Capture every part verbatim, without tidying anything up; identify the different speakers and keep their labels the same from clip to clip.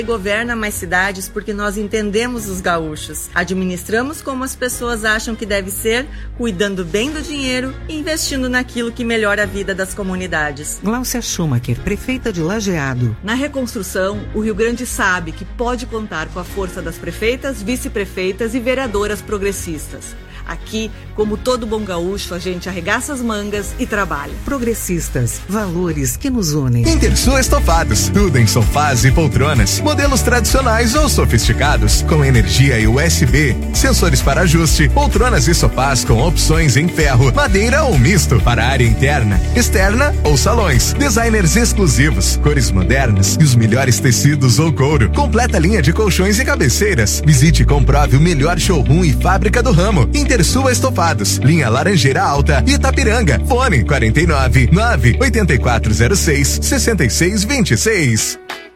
Speaker 1: Governa mais cidades porque nós entendemos os gaúchos. Administramos como as pessoas acham que deve ser, cuidando bem do dinheiro e investindo naquilo que melhora a vida das comunidades.
Speaker 2: Gláucia Schumacher, prefeita de Lajeado.
Speaker 3: Na reconstrução, o Rio Grande sabe que pode contar com a força das prefeitas, vice-prefeitas e vereadoras progressistas. Aqui, como todo bom gaúcho, a gente arregaça as mangas e trabalha.
Speaker 2: Progressistas, valores que nos unem.
Speaker 4: Intersul Estofados, tudo em sofás e poltronas, modelos tradicionais ou sofisticados, com energia e U S B, sensores para ajuste, poltronas e sofás com opções em ferro, madeira ou misto, para área interna, externa ou salões, designers exclusivos, cores modernas e os melhores tecidos ou couro, completa linha de colchões e cabeceiras. Visite e comprove o melhor showroom e fábrica do ramo. Intersul Estofados, linha Laranjeira Alta, Itapiranga, fone quarenta e nove, nove oito quatro zero seis, seis seis dois seis.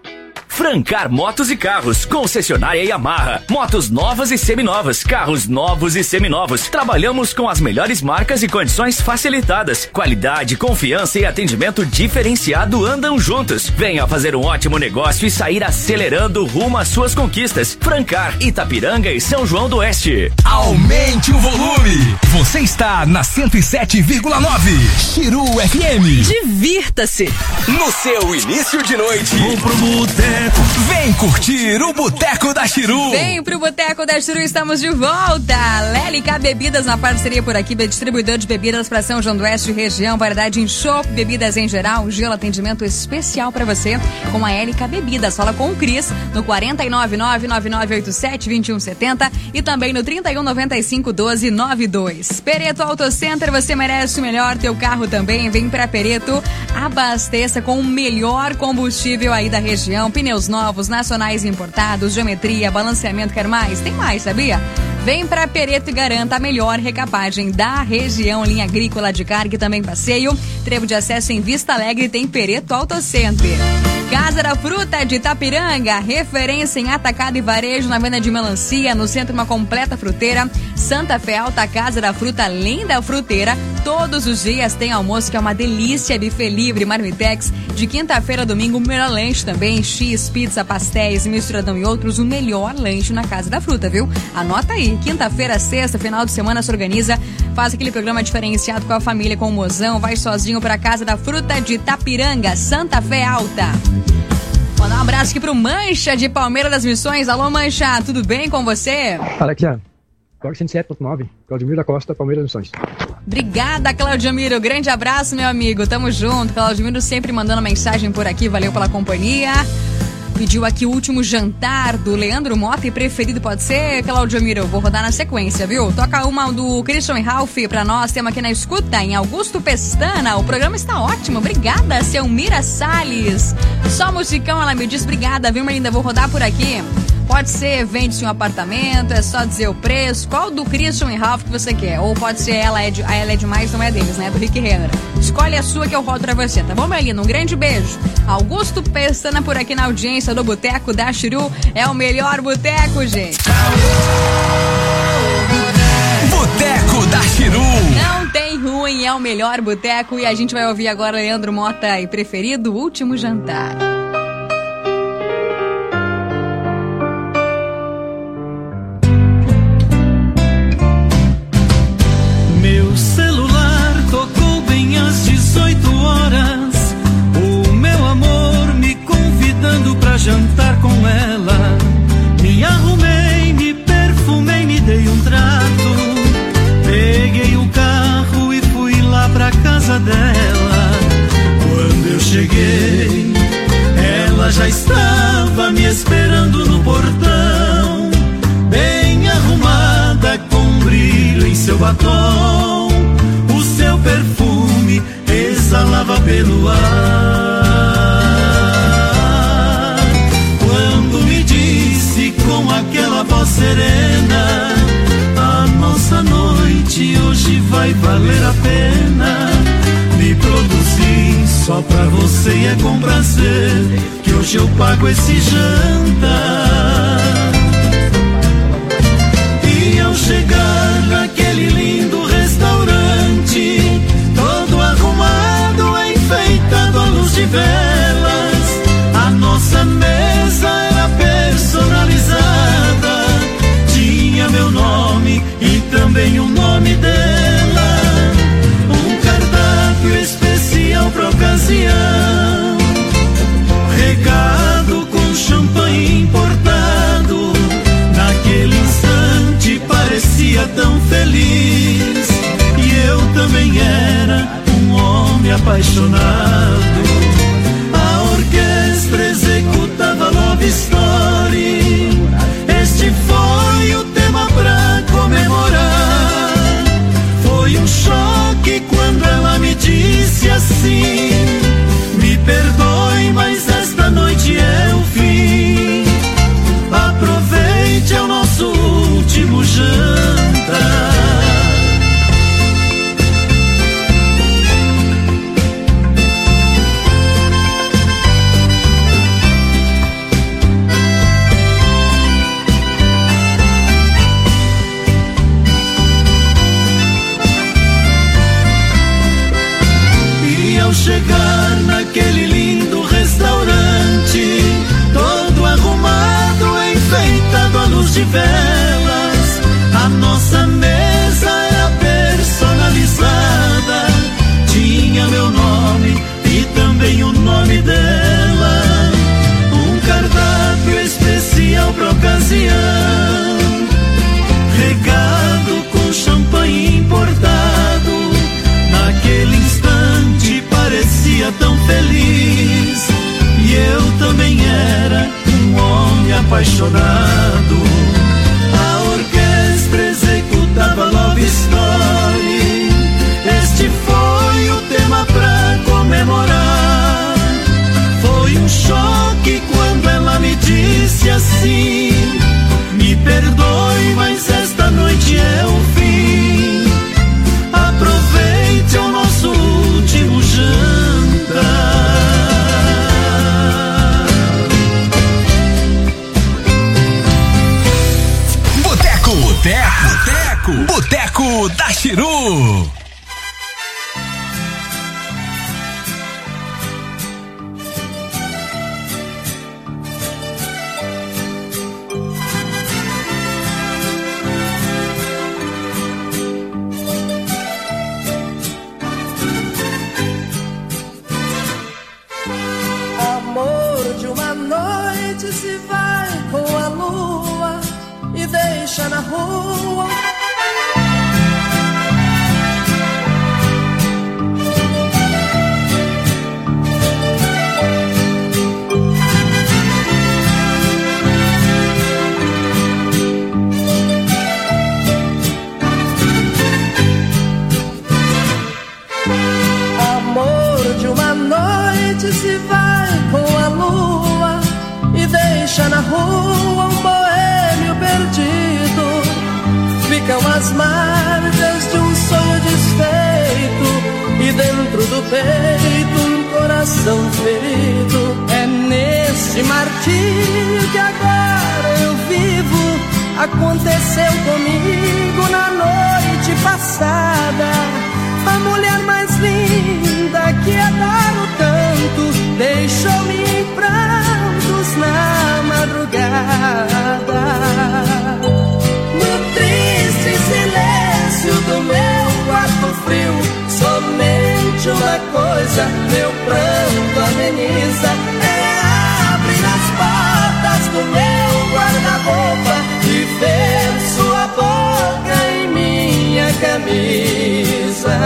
Speaker 5: Francar Motos e Carros, concessionária Yamaha, motos novas e seminovas, carros novos e seminovos. Trabalhamos com as melhores marcas e condições facilitadas. Qualidade, confiança e atendimento diferenciado andam juntos. Venha fazer um ótimo negócio e sair acelerando rumo às suas conquistas. Francar, Itapiranga e São João do Oeste.
Speaker 6: Aumente o volume. Você está na cento e sete vírgula nove. Chiru F M.
Speaker 7: Divirta-se
Speaker 6: no seu início de noite.
Speaker 8: Vou pro boteco.
Speaker 6: Vem curtir o Boteco da Chiru.
Speaker 7: Vem pro Boteco da Chiru, estamos de volta. Lélica Bebidas na parceria por aqui, distribuidor de bebidas para São João do Oeste e região, variedade em chopp, bebidas em geral, gelo, atendimento especial para você com a Lélica Bebidas. Fala com o Cris no quatro nove nove, nove nove oito sete, dois um sete zero e também no trinta e um, noventa e cinco, doze, noventa e dois. Pereto Auto Center, você merece o melhor, teu carro também. Vem pra Pereto, abasteça com o melhor combustível aí da região, pneus novos, nacionais e importados, geometria, balanceamento, quer mais? Tem mais, sabia? Vem pra Pereto e garanta a melhor recapagem da região, linha agrícola de carga e também passeio. Trevo de acesso em Vista Alegre tem Pereto Auto Center. Casa da Fruta de Itapiranga, referência em atacado e varejo na venda de melancia, no centro uma completa fruteira. Santa Fé Alta Casa da Fruta, além da fruteira, todos os dias tem almoço que é uma delícia, buffet livre, marmitex, de quinta-feira a domingo, o melhor lanche também, X, pizza, pastéis, misturadão e outros, o melhor lanche na Casa da Fruta, viu? Anota aí, quinta-feira, sexta, final de semana se organiza, faz aquele programa diferenciado com a família, com o mozão, vai sozinho pra Casa da Fruta de Itapiranga, Santa Fé Alta. Mandar um abraço aqui pro Mancha de Palmeira das Missões. Alô, Mancha, tudo bem com você?
Speaker 9: Fala aqui, ó. Código cento e sete ponto nove, Claudimiro da Costa, Palmeira das Missões.
Speaker 7: Obrigada, Claudimiro. Grande abraço, meu amigo. Tamo junto. Claudimiro sempre mandando mensagem por aqui. Valeu pela companhia. Pediu aqui o último jantar do Leandro Mota e preferido pode ser, Claudimiro? Vou rodar na sequência, viu? Toca uma do Christian Ralph pra nós. Temos aqui na escuta, em Augusto Pestana. O programa está ótimo. Obrigada, Selmira Salles. Só musicão, ela me diz. Obrigada, viu, minha linda? Vou rodar por aqui. Pode ser, vende-se um apartamento, é só dizer o preço. Qual do Christian e Ralph que você quer? Ou pode ser ela, é de, a ela é demais, não é deles, né? Do Rick Renner. Escolhe a sua que eu rodo pra você, tá bom, Melina? Um grande beijo. Augusto Pestana por aqui na audiência do Boteco da Chiru. É o melhor boteco, gente.
Speaker 6: Boteco da Chiru.
Speaker 7: Não tem ruim, é o melhor boteco. E a gente vai ouvir agora Leandro Mota e preferido, o último jantar.
Speaker 8: dezoito horas, o meu amor me convidando pra jantar com ela. Me arrumei, me perfumei, me dei um trato. Peguei o carro e fui lá pra casa dela. Quando eu cheguei, ela já estava me esperando no portão, bem arrumada, com brilho em seu batom. O seu perfume exalava pelo ar. Quando me disse com aquela voz serena: a nossa noite hoje vai valer a pena. Me produzi só pra você e é com prazer que hoje eu pago esse jantar. E ao chegar naquele lindo restaurante, todo arrumado, enfeitado à luz de velas, a nossa mesa era apaixonado. A orquestra executava Love Story. Este foi o tema pra comemorar. Foi um choque quando ela me disse assim: me perdoe, mas esta noite é o fim. Aproveite o nosso último jantar.
Speaker 6: Boteco, Boteco, Boteco, Boteco da Chiru.
Speaker 10: Se vai com a lua e deixa na rua. Amor de uma noite se vai com a lua e deixa na rua um boêmio perdido. Ficam as marcas de um sonho desfeito e dentro do peito um coração ferido. É nesse martírio que agora eu vivo. Aconteceu comigo na noite passada. A mulher mais linda que é dado tanto deixou-me em prantos na madrugada. No triste silêncio do meu quarto frio, somente uma coisa meu pranto ameniza: é abrir as portas do meu guarda-roupa e ver sua boca em minha camisa.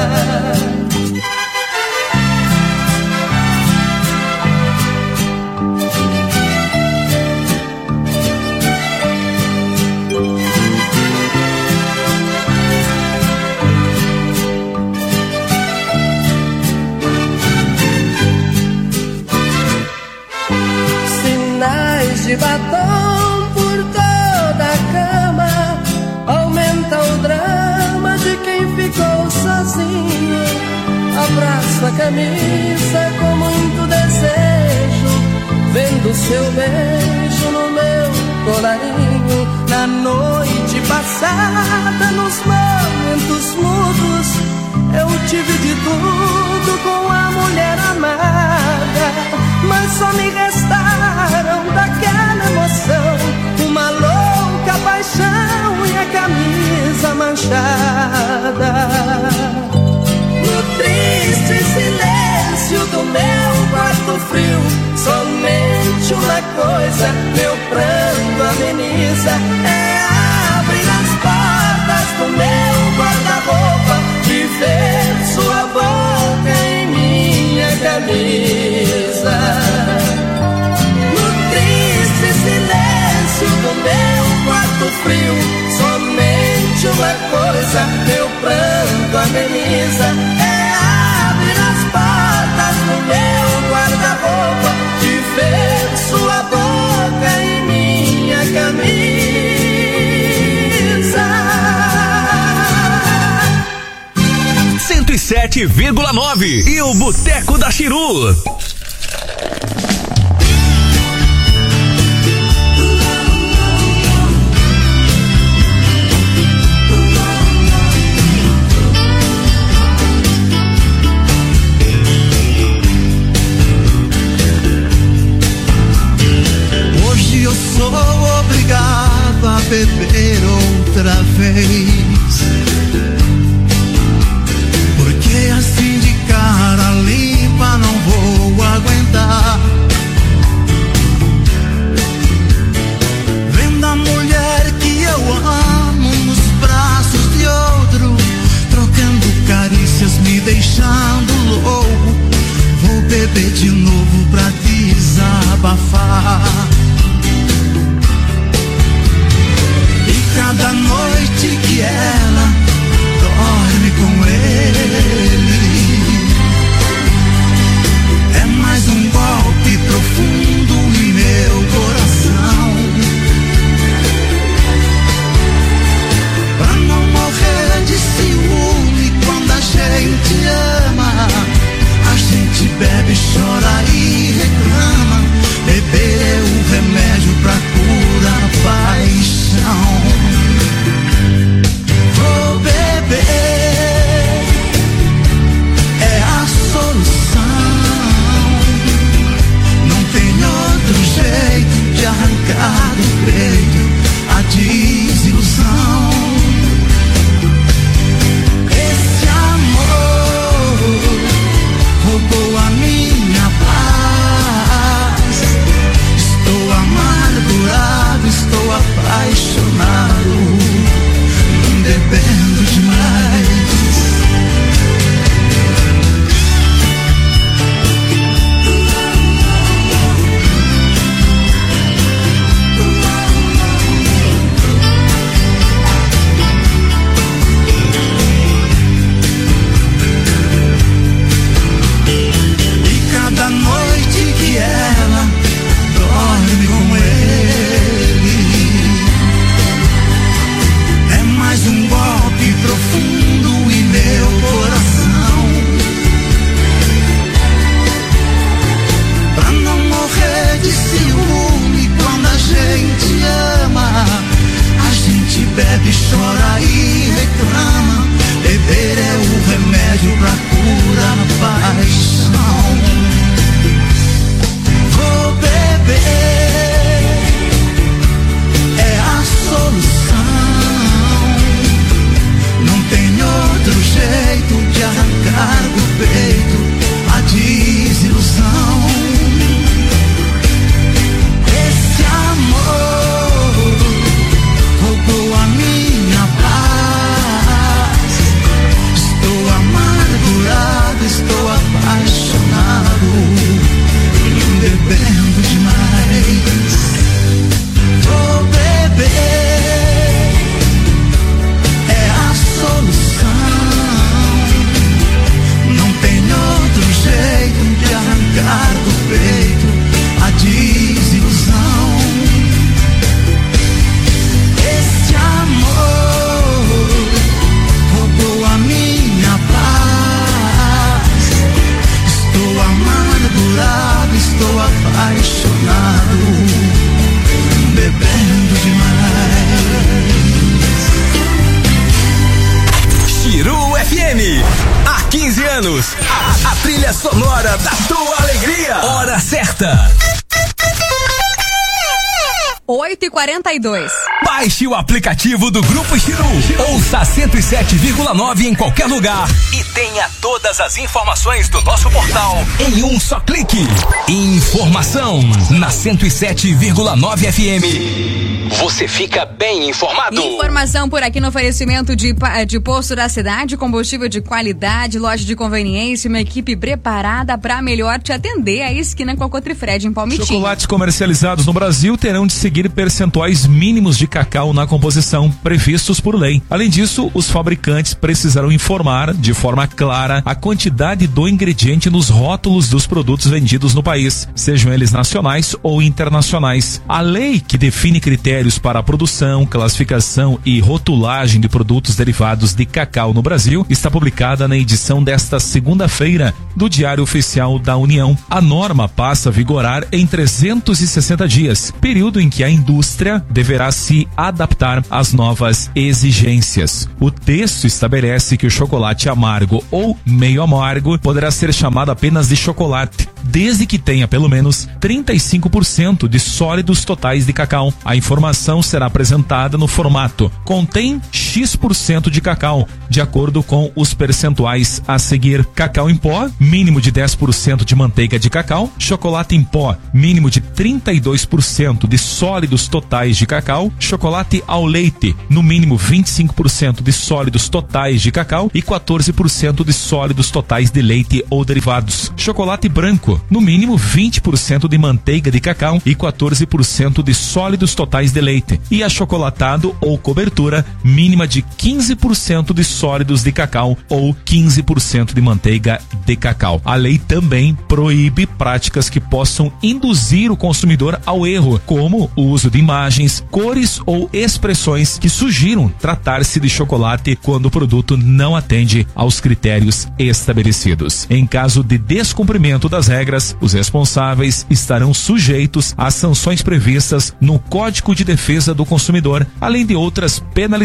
Speaker 10: Sinais de batom por toda a cama, aumenta o drama de quem ficou sozinho. Abraço a camisa com muito desejo, vendo seu beijo no meu colarinho. Na noite passada, nos momentos mudos, eu tive de tudo com a mulher amada, mas só me restaram daquela emoção uma louca paixão e a camisa manchada. No triste silêncio do meu quarto frio, somente uma coisa meu pranto ameniza: é abrir as portas do meu guarda-roupa e ver sua boca em minha camisa. No triste silêncio do meu quarto frio, somente uma coisa meu pranto ameniza: é abrir as portas do meu guarda-roupa e ver sua boca em minha camisa.
Speaker 6: cento e sete vírgula nove e o Boteco da Chiru.
Speaker 8: Hoje eu sou obrigado a beber outra vez, porque assim de cara limpa não vou aguentar. Vendo a mulher que eu amo nos braços de outro, trocando carícias, me deixando louco. Vou beber de novo pra desabafar.
Speaker 10: arrancar do peito a desilusão. Esse amor roubou a minha paz. Estou amargurado, estou apaixonado, bebendo demais. E cada noite que ela dorme com ele é mais um golpe profundo em meu coração. Pra não morrer de ciúme quando a gente ama, a gente bebe, chora e reclama. Beber é o remédio pra curar a paixão. Vou beber, é a solução. Não tem outro jeito de arrancar do peito a desilusão. Esse amor roubou a minha paz. Estou amargurado, estou apaixonado, bebendo demais. Vou beber, é a solução. Não tem outro jeito de arrancar do peito a desilusão. Esse amor roubou a minha paz. Estou amargurado, estou apaixonado, bebendo demais.
Speaker 6: Chiru F M, há quinze anos, a, a trilha sonora da tua alegria. Hora certa.
Speaker 7: oito e quarenta e dois.
Speaker 6: Baixe o aplicativo do Grupo Chiru. Ouça cento e sete vírgula nove em qualquer lugar e tenha todas as informações do nosso portal em um só clique. Informação na cento e sete vírgula nove F M. Você fica bem informado.
Speaker 7: Informação por aqui no oferecimento de, de posto da cidade, combustível de qualidade, loja de conveniência, uma equipe preparada para melhor te atender. A esquina com a Cotrifred em Palmitinho.
Speaker 11: Chocolates comercializados no Brasil terão de seguir percentuais mínimos de cacau na composição previstos por lei. Além disso, os fabricantes precisarão informar de forma clara a quantidade do ingrediente nos rótulos dos produtos vendidos no país, sejam eles nacionais ou internacionais. A lei que define critérios para a produção, classificação e rotulagem de produtos derivados de cacau no Brasil está publicada na edição desta segunda-feira do Diário Oficial da União. A norma passa a vigorar em trezentos e sessenta dias, período em que a indústria deverá se adaptar às novas exigências. O texto estabelece que o chocolate amargo ou meio amargo poderá ser chamado apenas de chocolate, desde que tenha pelo menos trinta e cinco por cento de sólidos totais de cacau. A informação será apresentada no formato contém X por cento de cacau, de acordo com os percentuais a seguir: cacau em pó, mínimo de dez por cento de manteiga de cacau; chocolate em pó, mínimo de trinta e dois por cento de sólidos totais de cacau; chocolate ao leite, no mínimo vinte e cinco por cento de sólidos totais de cacau e quatorze por cento de sólidos totais de leite ou derivados; chocolate branco, no mínimo vinte por cento de manteiga de cacau e quatorze por cento de sólidos totais de leite; e achocolatado ou cobertura, mínima de quinze por cento de sólidos de cacau ou quinze por cento de manteiga de cacau. A lei também proíbe práticas que possam induzir o consumidor ao erro, como o uso de imagens, cores ou expressões que sugiram tratar-se de chocolate quando o produto não atende aos critérios estabelecidos. Em caso de descumprimento das regras, os responsáveis estarão sujeitos às sanções previstas no Código de Defesa do Consumidor, além de outras penalidades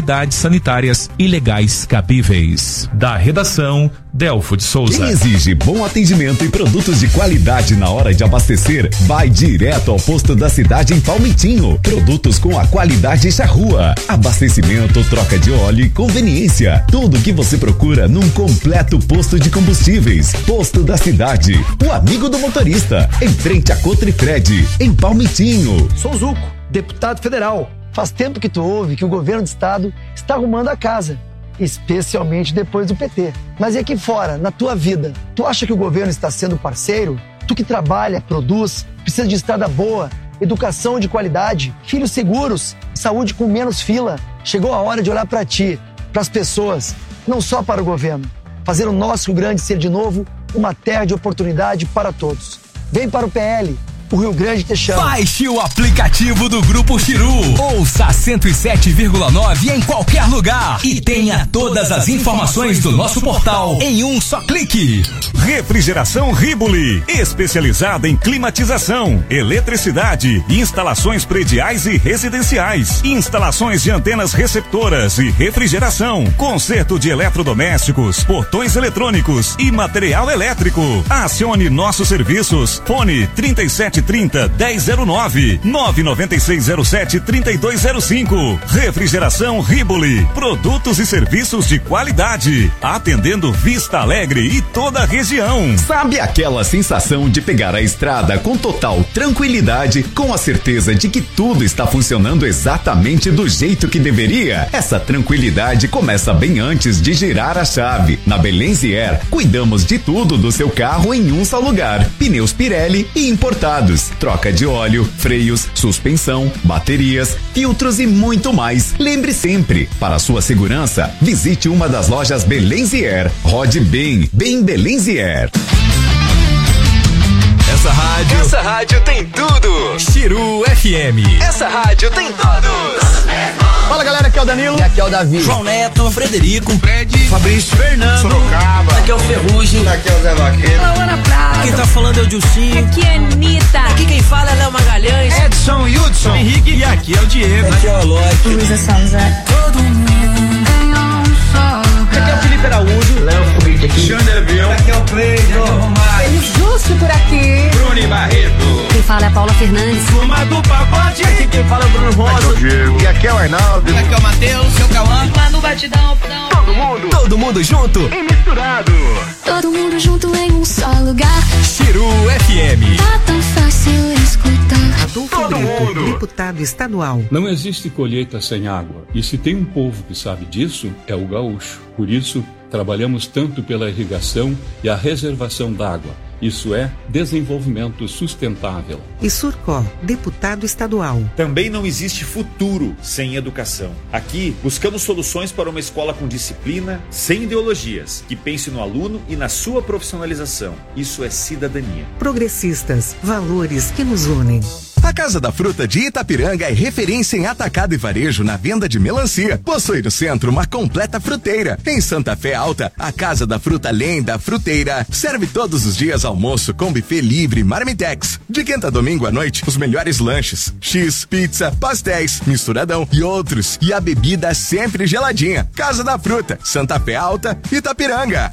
Speaker 11: sanitárias e legais cabíveis. Da redação, Delfo de Souza.
Speaker 12: Quem exige bom atendimento e produtos de qualidade na hora de abastecer, vai direto ao posto da cidade em Palmitinho. Produtos com a qualidade charrua. Abastecimento, troca de óleo e conveniência. Tudo o que você procura num completo posto de combustíveis. Posto da cidade, o amigo do motorista. Em frente a Cotrifred, em Palmitinho.
Speaker 13: Sou Zuco, deputado federal. Faz tempo que tu ouve que o governo do estado está arrumando a casa. Especialmente depois do P T. Mas e aqui fora, na tua vida? Tu acha que o governo está sendo parceiro? Tu que trabalha, produz, precisa de estrada boa, educação de qualidade, filhos seguros, saúde com menos fila. Chegou a hora de olhar para ti, para as pessoas, não só para o governo. Fazer o nosso Rio Grande ser de novo uma terra de oportunidade para todos. Vem para o P L. O Rio Grande te chama.
Speaker 6: Baixe o aplicativo do Grupo Chiru. Ouça cento e sete vírgula nove em qualquer lugar e tenha todas as informações do nosso portal em um só clique.
Speaker 14: Refrigeração Ribuli, especializada em climatização, eletricidade, instalações prediais e residenciais, instalações de antenas receptoras e refrigeração, conserto de eletrodomésticos, portões eletrônicos e material elétrico. Acione nossos serviços. Fone trinta e sete trinta, dez zero nove, nove nove seis zero sete, trinta e dois zero cinco. Refrigeração Ribuli, produtos e serviços de qualidade, atendendo Vista Alegre e toda a região.
Speaker 12: Sabe aquela sensação de pegar a estrada com total tranquilidade, com a certeza de que tudo está funcionando exatamente do jeito que deveria? Essa tranquilidade começa bem antes de girar a chave. Na Belenzier, cuidamos de tudo do seu carro em um só lugar. Pneus Pirelli e importados, troca de óleo, freios, suspensão, baterias, filtros e muito mais. Lembre sempre, para sua segurança, visite uma das lojas Belenzier. Rode bem, bem Belenzier.
Speaker 6: Essa rádio, essa rádio tem tudo. Chiru F M. Essa rádio tem todos.
Speaker 13: Fala galera, aqui é o Danilo.
Speaker 15: E aqui é o Davi.
Speaker 16: João Neto,
Speaker 15: Frederico,
Speaker 16: Fred,
Speaker 15: Fabrício,
Speaker 16: Fernando,
Speaker 15: Sorocaba.
Speaker 16: Aqui é o Ferrugem.
Speaker 15: Aqui é o Zé Vaqueiro.
Speaker 16: Laura Prado.
Speaker 15: Quem tá falando é o Dilcinho.
Speaker 16: Aqui é Anitta.
Speaker 15: Aqui quem fala é Léo Magalhães.
Speaker 16: Edson Hudson.
Speaker 15: Henrique. E aqui é o Diego.
Speaker 16: Aqui é o Loki.
Speaker 17: Luísa Sonza.
Speaker 16: Todo mundo em um só.
Speaker 15: Aqui é o Felipe Araújo.
Speaker 16: Léo Foguete aqui.
Speaker 15: Xander Avião.
Speaker 16: Aqui é o Cleiton.
Speaker 17: Feliz Justo por aqui.
Speaker 15: Bruni Barreto.
Speaker 17: Quem fala é a Paula Fernandes.
Speaker 15: Turma do Pacote. Aqui quem fala é o Bruno Rosa.
Speaker 18: Aqui é o Diego. E aqui é o Arnaldo.
Speaker 16: Aqui é o Matheus. Seu Cauã.
Speaker 17: Lá no Batidão.
Speaker 15: Todo mundo. Todo mundo junto e misturado.
Speaker 17: Todo mundo junto em um só lugar.
Speaker 6: Chiru F M.
Speaker 17: Tá tão fácil escutar.
Speaker 2: Adolfo
Speaker 15: Todo
Speaker 2: Brito,
Speaker 15: mundo.
Speaker 2: deputado estadual.
Speaker 19: Não existe colheita sem água. E se tem um povo que sabe disso, é o gaúcho. Por isso, trabalhamos tanto pela irrigação e a reservação d'água. Isso é desenvolvimento sustentável.
Speaker 2: E Surcó, deputado estadual.
Speaker 20: Também não existe futuro sem educação. Aqui, buscamos soluções para uma escola com disciplina, sem ideologias, que pense no aluno e na sua profissionalização. Isso é cidadania.
Speaker 2: Progressistas, valores que nos unem.
Speaker 4: A Casa da Fruta de Itapiranga é referência em atacado e varejo na venda de melancia. Possui no centro uma completa fruteira. Em Santa Fé Alta, a Casa da Fruta além da fruteira serve todos os dias almoço com buffet livre Marmitex. De quinta a domingo à noite, os melhores lanches, X, pizza, pastéis, misturadão e outros. E a bebida sempre geladinha. Casa da Fruta, Santa Fé Alta, Itapiranga.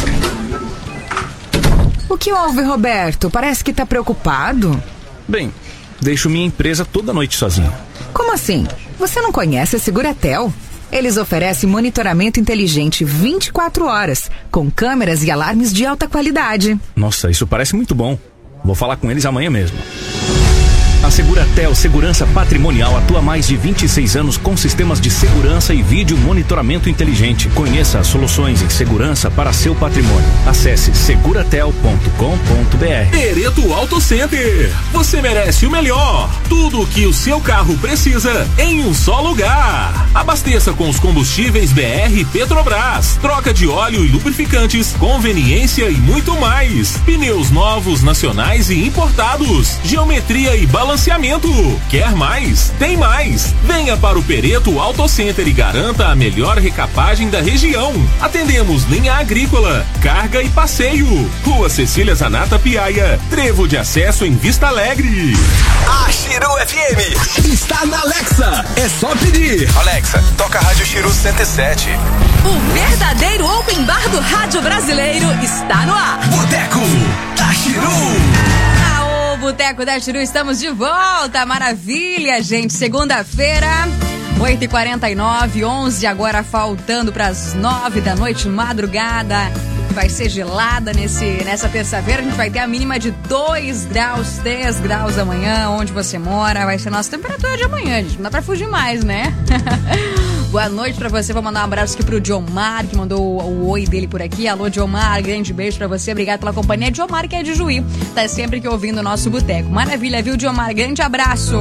Speaker 21: O que houve, Roberto? Parece que tá preocupado.
Speaker 22: Bem, deixo minha empresa toda noite sozinho.
Speaker 21: Como assim? Você não conhece a Seguratel? Eles oferecem monitoramento inteligente vinte e quatro horas, com câmeras e alarmes de alta qualidade.
Speaker 22: Nossa, isso parece muito bom. Vou falar com eles amanhã mesmo. A Seguratel Segurança Patrimonial atua há mais de vinte e seis anos com sistemas de segurança e vídeo monitoramento inteligente. Conheça as soluções em segurança para seu patrimônio. Acesse seguratel ponto com ponto b r.
Speaker 6: Pereto Auto Center. Você merece o melhor. Tudo o que o seu carro precisa em um só lugar. Abasteça com os combustíveis B R Petrobras. Troca de óleo e lubrificantes, conveniência e muito mais. Pneus novos, nacionais e importados. Geometria e balanceamento. Quer mais? Tem mais! Venha para o Pereto Auto Center e garanta a melhor recapagem da região. Atendemos linha agrícola, carga e passeio. Rua Cecília Zanata Piaia, trevo de acesso em Vista Alegre. A Chiru F M está na Alexa. É só pedir.
Speaker 23: Alexa, toca a Rádio Chiru.
Speaker 6: Chiru cento e sete.
Speaker 7: O verdadeiro open bar do rádio brasileiro está no ar.
Speaker 6: Boteco da Chiru.
Speaker 7: Ah, o Boteco da Chiru, estamos de volta. Maravilha, gente. Segunda-feira, oito e quarenta e nove, onze agora faltando para as nove da noite, madrugada. Vai ser gelada nesse, nessa terça-feira. A gente vai ter a mínima de dois graus, três graus amanhã, onde você mora. Vai ser a nossa temperatura de amanhã, gente. Não dá pra fugir mais, né? Boa noite pra você. Vou mandar um abraço aqui pro Diomar, que mandou o, o oi dele por aqui. Alô, Diomar, grande beijo pra você. Obrigado pela companhia. Diomar, que é de Juí. Tá sempre aqui ouvindo o nosso boteco. Maravilha, viu, Diomar? Grande abraço.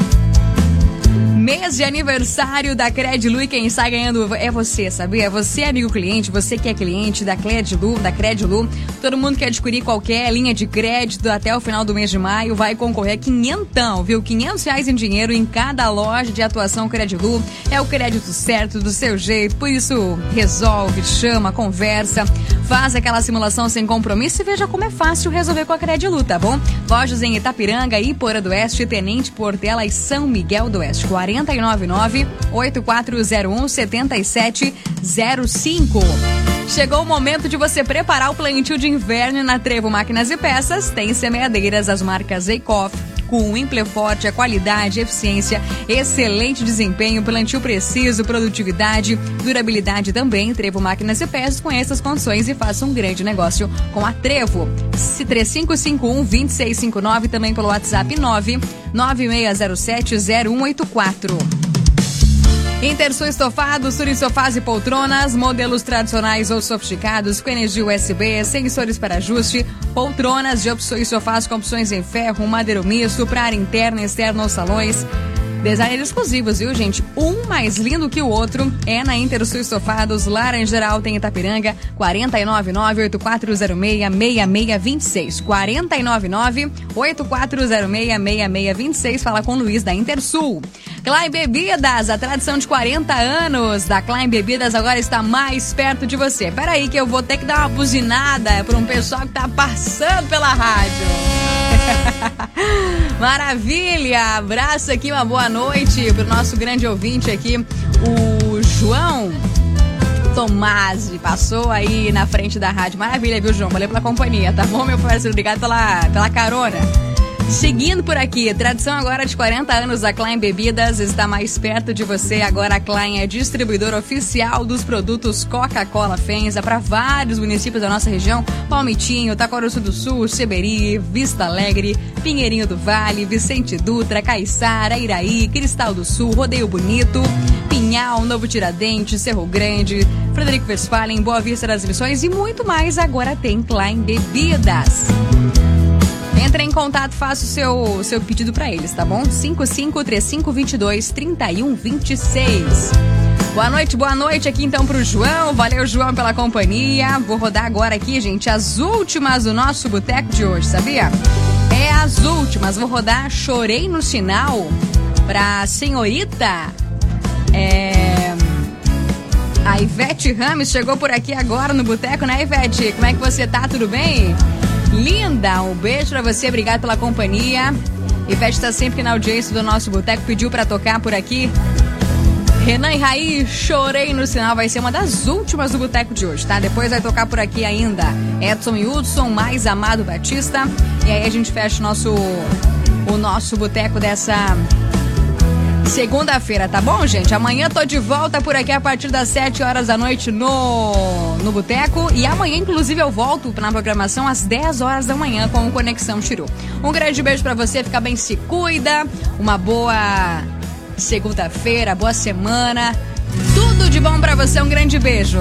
Speaker 7: Mês de aniversário da Credilu e quem está ganhando é você, sabia? É você, amigo cliente, você que é cliente da Credilu, da Credilu. Todo mundo que adquirir qualquer linha de crédito até o final do mês de maio vai concorrer a quinhentão, viu? quinhentos reais em dinheiro em cada loja de atuação Credilu. É o crédito certo, do seu jeito, por isso resolve, chama, conversa, faz aquela simulação sem compromisso e veja como é fácil resolver com a Credilu, tá bom? Lojas em Itapiranga, Iporã do Oeste, Tenente Portela e São Miguel do Oeste. quarenta e nove nove, oito quatro zero um, sete sete zero cinco. Chegou o momento de você preparar o plantio de inverno na Trevo Máquinas e Peças. Tem semeadeiras, as marcas Eicoff, com Impleforte, a qualidade, eficiência, excelente desempenho, plantio preciso, produtividade, durabilidade também. Trevo Máquinas e Peças, conheça as condições e faça um grande negócio com a Trevo. três cinco cinco um, dois seis cinco nove, também pelo WhatsApp nove nove seis zero sete zero um oito quatro. Intersul Estofados, Suri Sofás e Poltronas, modelos tradicionais ou sofisticados com energia U S B, sensores para ajuste, poltronas de opções sofás com opções em ferro, madeiro misto, para área interna, externa ou salões. Design exclusivos, viu, gente? Um mais lindo que o outro é na Intersul Estofados, Laranjeira Alta em Itapiranga, quatro nove nove, oito quatro zero seis, seis seis dois seis. quatro nove nove, oito quatro zero seis, seis seis dois seis. Fala com o Luiz da Intersul. Klein Bebidas, a tradição de quarenta anos da Klein Bebidas agora está mais perto de você. Peraí que eu vou ter que dar uma buzinada para um pessoal que tá passando pela rádio. Maravilha! Abraço aqui, uma boa noite pro nosso grande ouvinte aqui, o João Tomasi, passou aí na frente da rádio. Maravilha, viu, João? Valeu pela companhia, tá bom, meu parceiro? Obrigado pela, pela carona. Seguindo por aqui, tradição agora de quarenta anos da Klein Bebidas está mais perto de você. Agora a Klein é distribuidor oficial dos produtos Coca-Cola Fenza para vários municípios da nossa região: Palmitinho, Taquaruçu do Sul, Seberi, Vista Alegre, Pinheirinho do Vale, Vicente Dutra, Caiçara, Iraí, Cristal do Sul, Rodeio Bonito, Pinhal, Novo Tiradentes, Cerro Grande, Frederico Westphalen, Boa Vista das Missões e muito mais. Agora tem Klein Bebidas. Entre em contato, faça o seu, seu pedido para eles, tá bom? cinco cinco três cinco dois dois, três um dois seis. Boa noite, boa noite aqui então pro João. Valeu, João, pela companhia. Vou rodar agora aqui, gente, as últimas do nosso boteco de hoje, sabia? É as últimas. Vou rodar Chorei no Sinal pra senhorita. É... A Ivete Rames chegou por aqui agora no boteco, né, Ivete? Como é que você tá? Tudo bem? Linda, um beijo pra você, obrigado pela companhia. Ivete tá sempre na audiência do nosso boteco, pediu pra tocar por aqui. Renan e Raí, Chorei no Sinal, vai ser uma das últimas do boteco de hoje, tá? Depois vai tocar por aqui ainda Edson e Hudson, mais Amado Batista. E aí a gente fecha o nosso, o nosso boteco dessa segunda-feira, tá bom, gente? Amanhã tô de volta por aqui a partir das sete horas da noite no, no Boteco. E amanhã, inclusive, eu volto na programação às dez horas da manhã com o Conexão Chiru. Um grande beijo pra você, fica bem, se cuida. Uma boa segunda-feira, boa semana. Tudo de bom pra você, um grande beijo.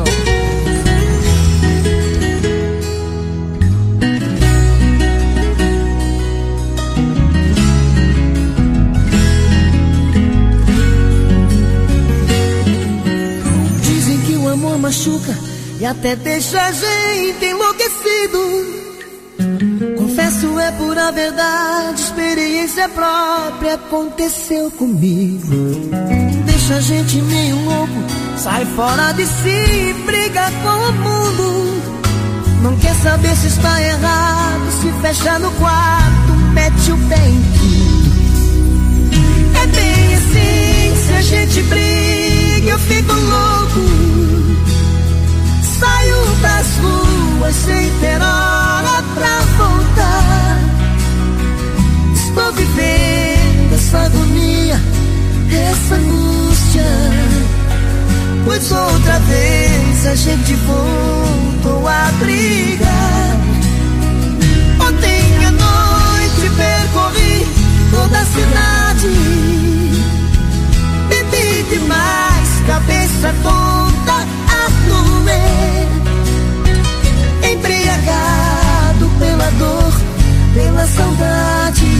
Speaker 10: Machuca e até deixa a gente enlouquecido. Confesso, é pura verdade, experiência própria aconteceu comigo. Deixa a gente meio louco, sai fora de si, briga com o mundo. Não quer saber se está errado, se fecha no quarto, mete o pé em tudo. É bem assim, se a gente briga eu fico louco. pois outra vez a gente voltou a brigar. Ontem à noite percorri toda a cidade, bebi demais, cabeça toda a doer, embriagado pela dor, pela saudade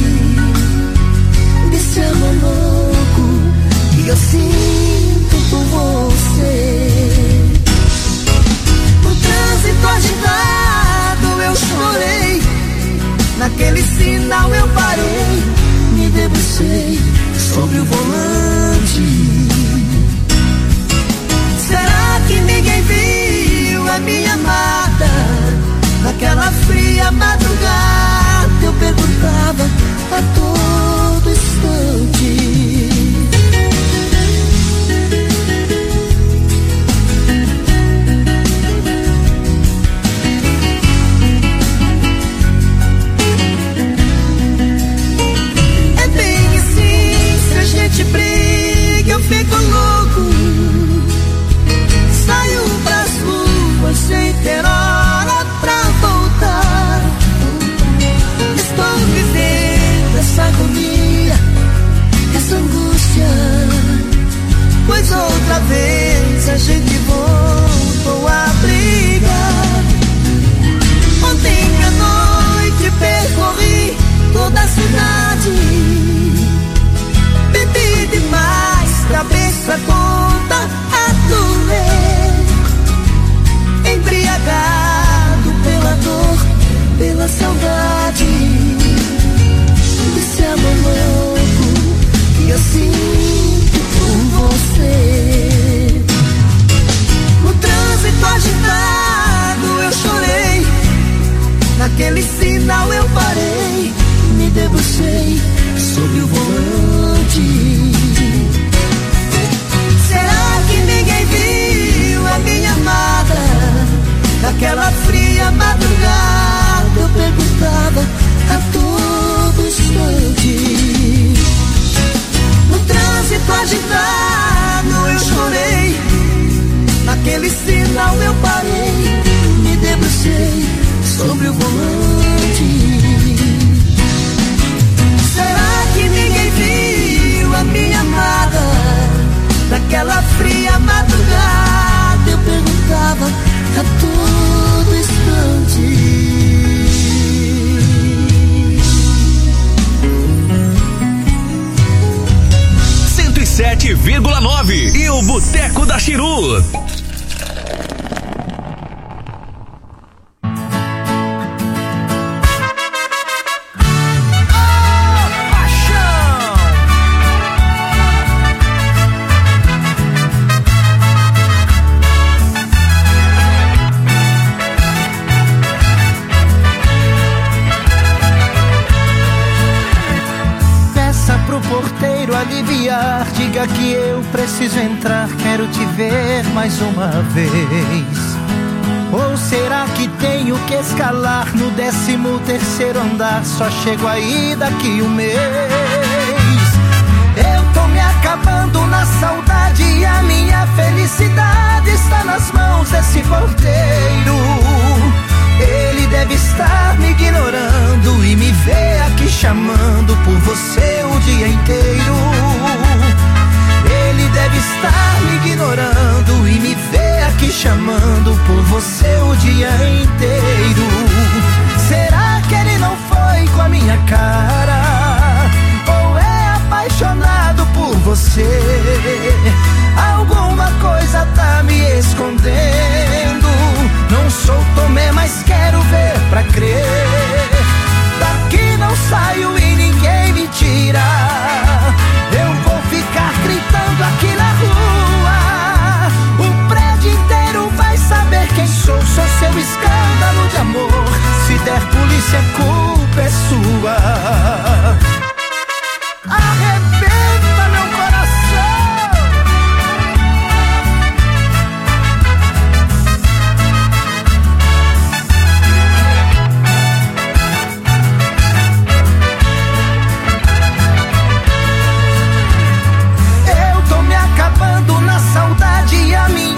Speaker 10: desse amor louco que eu sinto por você. No trânsito agitado eu chorei, naquele sinal eu parei, me debrucei sobre o volante. Será que ninguém viu a minha amada? Naquela fria madrugada eu perguntava a todo instante. É bem assim, se a gente briga eu fico louco, saio pras ruas sem ter hora pra voltar. Estou vivendo essa agonia, essa angústia, pois outra vez a gente voltou a brigar. Ontem à noite percorri toda a cidade, bebi demais, cabeça toda a doer, embriagado pela dor, pela saudade desse amor louco que eu sinto por você. No trânsito agitado eu chorei, naquele sinal eu parei, me debrucei sobre o volante. Será que ninguém viu a minha amada? Naquela fria madrugada eu perguntava a todo instante. No trânsito agitado eu chorei, naquele sinal eu parei, me debrucei sobre o volante. Será que ninguém viu a minha amada? Naquela fria madrugada eu perguntava a todo instante.
Speaker 6: cento e sete vírgula nove e o Boteco da Chiru.
Speaker 1: Aliviar, diga que eu preciso entrar, quero te ver mais uma vez. Ou será que tenho que escalar no décimo terceiro andar? Só chego aí daqui um mês. Eu tô me acabando na saudade e a minha felicidade está nas mãos desse porteiro. Ele deve estar me ignorando e me vê aqui chamando por você o dia inteiro. Ele deve estar me ignorando e me vê aqui chamando por você o dia inteiro. Será que ele não foi com a minha cara? Ou é apaixonado por você? Alguma coisa tá me escondendo. Não sou Tomé, mas quero ver pra crer. Daqui não saio e ninguém me tira. Eu vou ficar gritando aqui na rua. O prédio inteiro vai saber quem sou. Sou seu escândalo de amor. Se der polícia, a culpa é sua. Arrebenta meu coração. Eu tô me acabando na saudade e a minha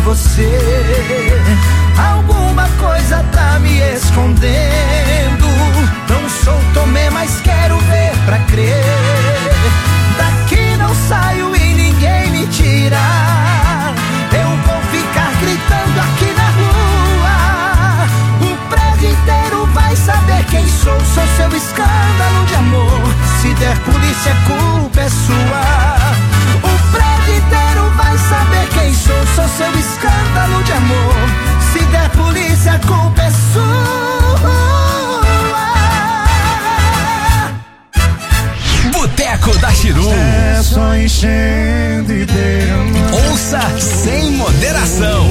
Speaker 1: você. Alguma coisa tá me escondendo. Não sou Tomé, mas quero ver pra crer. Daqui não saio e ninguém me tira. Eu vou ficar gritando aqui na rua. O prédio inteiro vai saber quem sou. Sou seu escândalo de amor. Se der polícia, a culpa é sua. O prédio inteiro vai saber quem sou. Sou seu escândalo de amor. Se der polícia, a culpa é sua.
Speaker 6: Boteco da Chiru.
Speaker 1: É só enchendo e derramando.
Speaker 6: Ouça sem moderação.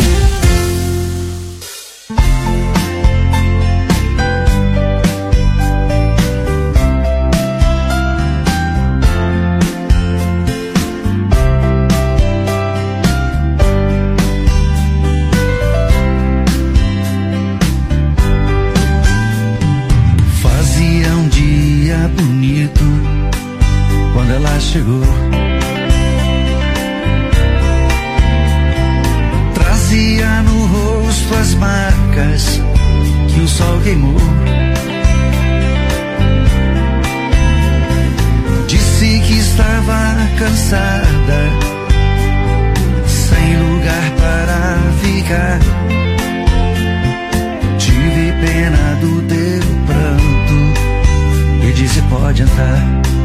Speaker 1: Fazia um dia bonito quando ela chegou. Trazia no rosto as marcas que o sol queimou. Disse que estava cansada, sem lugar para ficar. Tive pena do teu pranto e disse: pode entrar.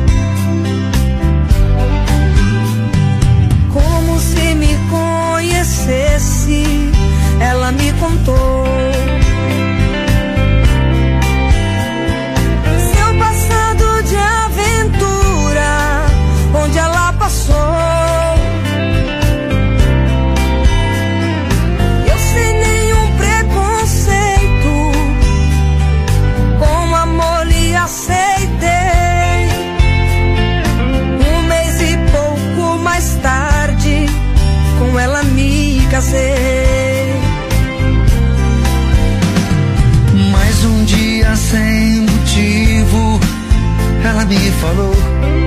Speaker 10: Como se me conhecesse, ela me contou seu passado de aventura, onde ela passou. Eu sem nenhum preconceito, com amor lhe aceitei. Um mês e pouco mais tarde, com ela me casei.
Speaker 1: Mais um dia sem motivo, ela me falou: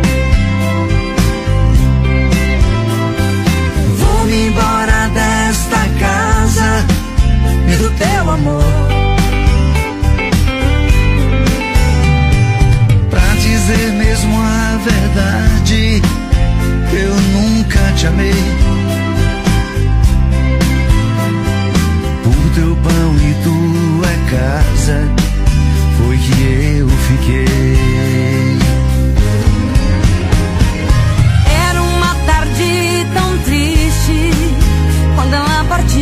Speaker 1: vou-me embora desta casa e do teu amor. Pra dizer mesmo a verdade, eu nunca te amei. Por teu pão e tua casa foi que eu fiquei.
Speaker 10: Era uma tarde tão triste quando ela partiu.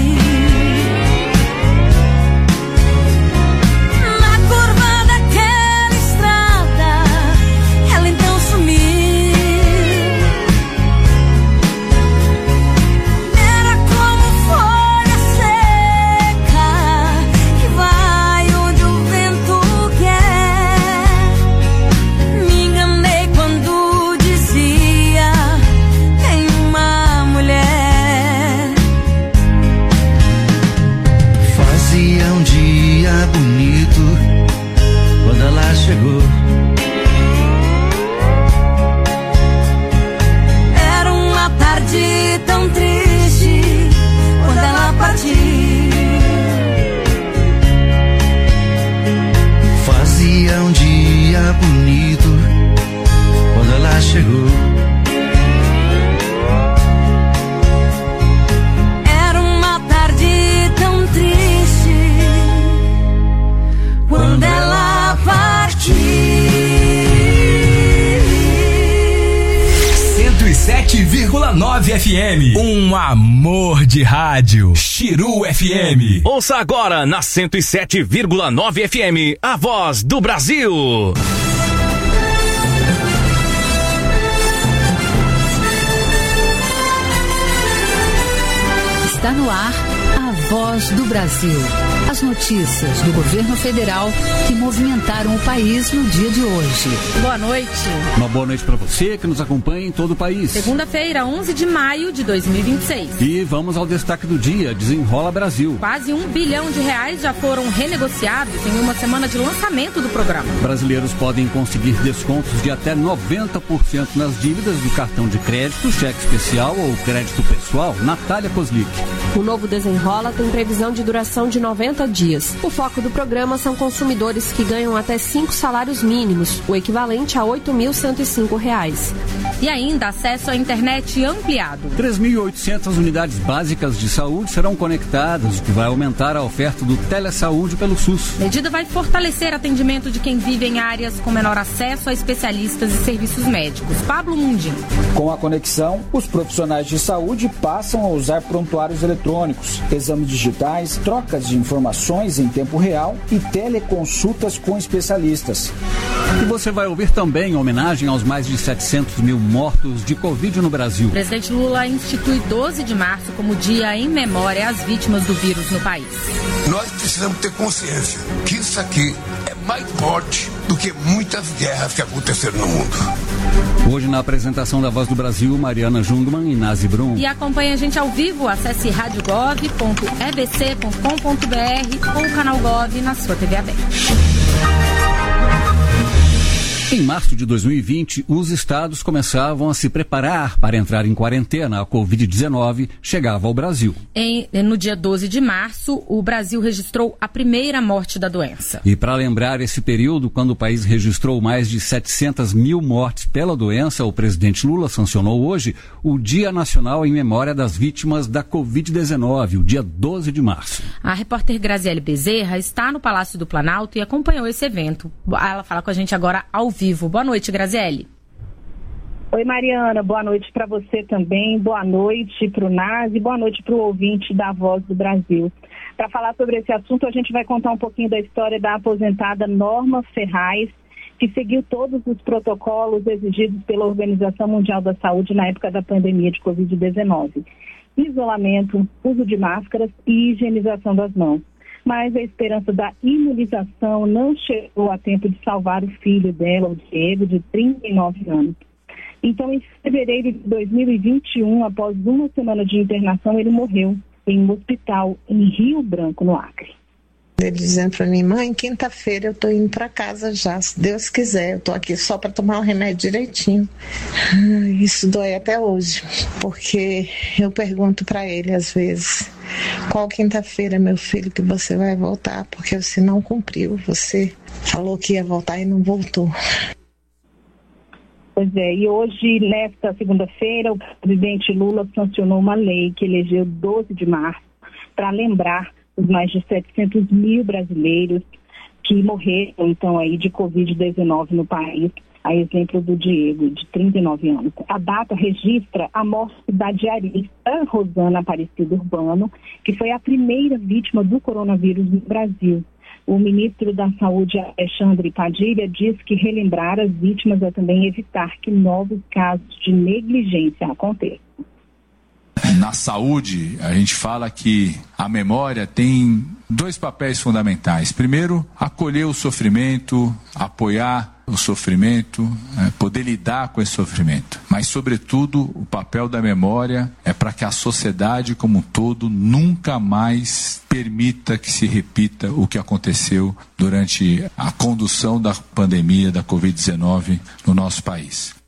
Speaker 10: Na curva daquela estrada, ela então sumiu. Era como folha seca que vai onde o vento quer. Me enganei quando dizia: tem uma mulher.
Speaker 1: Fazia um dia bonito quando ela chegou.
Speaker 10: Era uma tarde tão triste quando ela partiu.
Speaker 1: Fazia um dia bonito quando ela chegou.
Speaker 10: Era uma tarde tão triste quando ela partiu.
Speaker 6: cento e sete vírgula nove F M. Um amor de rádio. Chiru F M.
Speaker 22: Ouça agora na cento e sete vírgula nove F M, a voz do Brasil.
Speaker 3: Está no ar a voz do Brasil. As notícias do governo federal que movimentaram o país no dia de hoje.
Speaker 5: Boa noite.
Speaker 23: Uma boa noite para você que nos acompanha em todo o país.
Speaker 5: Segunda-feira, onze de maio de dois mil e vinte e seis.
Speaker 23: E vamos ao destaque do dia, Desenrola Brasil.
Speaker 5: Quase um bilhão de reais já foram renegociados em uma semana de lançamento do programa.
Speaker 23: Brasileiros podem conseguir descontos de até noventa por cento nas dívidas do cartão de crédito, cheque especial ou crédito pessoal. Natália Kozlik.
Speaker 8: O novo Desenrola tem previsão de duração de noventa dias. O foco do programa são consumidores que ganham até cinco salários mínimos, o equivalente a oito mil cento e cinco reais.
Speaker 5: E ainda acesso à internet ampliado.
Speaker 23: três mil e oitocentas unidades básicas de saúde serão conectadas, o que vai aumentar a oferta do telesaúde pelo SUS.
Speaker 5: A medida vai fortalecer o atendimento de quem vive em áreas com menor acesso a especialistas e serviços médicos. Pablo Mundim.
Speaker 9: Com a conexão, os profissionais de saúde passam a usar prontuários eletrônicos, exames digitais, trocas de informações em tempo real e teleconsultas com especialistas.
Speaker 23: E você vai ouvir também em homenagem aos mais de setecentos mil mortos de Covid no Brasil.
Speaker 5: O presidente Lula institui doze de março como dia em memória às vítimas do vírus no país.
Speaker 11: Nós precisamos ter consciência que isso aqui é mais forte do que muitas guerras que aconteceram no mundo.
Speaker 23: Hoje, na apresentação da Voz do Brasil, Mariana Jungmann e Nazi Brum.
Speaker 5: E acompanhe a gente ao vivo, acesse rádio gov ponto e b c ponto com ponto b r ou o canal Gov na sua T V aberta.
Speaker 23: Em março de dois mil e vinte, os estados começavam a se preparar para entrar em quarentena. A covid dezenove chegava ao Brasil.
Speaker 5: Em, no dia doze de março, o Brasil registrou a primeira morte da doença.
Speaker 23: E para lembrar esse período, quando o país registrou mais de setecentas mil mortes pela doença, o presidente Lula sancionou hoje o Dia Nacional em Memória das Vítimas da covid dezenove, o dia doze de março.
Speaker 5: A repórter Graziele Bezerra está no Palácio do Planalto e acompanhou esse evento. Ela fala com a gente agora ao vivo. Boa noite, Graziele.
Speaker 24: Oi, Mariana. Boa noite para você também. Boa noite para o Nazi. Boa noite para o ouvinte da Voz do Brasil. Para falar sobre esse assunto, a gente vai contar um pouquinho da história da aposentada Norma Ferraz, que seguiu todos os protocolos exigidos pela Organização Mundial da Saúde na época da pandemia de covid dezenove. Isolamento, uso de máscaras e higienização das mãos. Mas a esperança da imunização não chegou a tempo de salvar o filho dela, o Diego, de trinta e nove anos. Então, em fevereiro de dois mil e vinte e um, após uma semana de internação, ele morreu em um hospital em Rio Branco, no Acre.
Speaker 2: Ele dizendo para mim: mãe, quinta-feira eu tô indo para casa já, se Deus quiser, eu tô aqui só para tomar o remédio direitinho. Isso dói até hoje, porque eu pergunto para ele às vezes: qual quinta-feira, meu filho, que você vai voltar? Porque você não cumpriu, você falou que ia voltar e não voltou.
Speaker 24: Pois é, e hoje, nesta segunda-feira, o presidente Lula sancionou uma lei que elegeu doze de março para lembrar os mais de setecentos mil brasileiros que morreram, então, aí de covid dezenove no país, a exemplo do Diego, de trinta e nove anos. A data registra a morte da diarista Rosana Aparecida Urbano, que foi a primeira vítima do coronavírus no Brasil. O ministro da Saúde, Alexandre Padilha, diz que relembrar as vítimas é também evitar que novos casos de negligência aconteçam.
Speaker 25: Na saúde, a gente fala que a memória tem dois papéis fundamentais. Primeiro, acolher o sofrimento, apoiar o sofrimento, né, poder lidar com esse sofrimento. Mas, sobretudo, o papel da memória é para que a sociedade como um todo nunca mais permita que se repita o que aconteceu durante a condução da pandemia da covid dezenove no nosso país.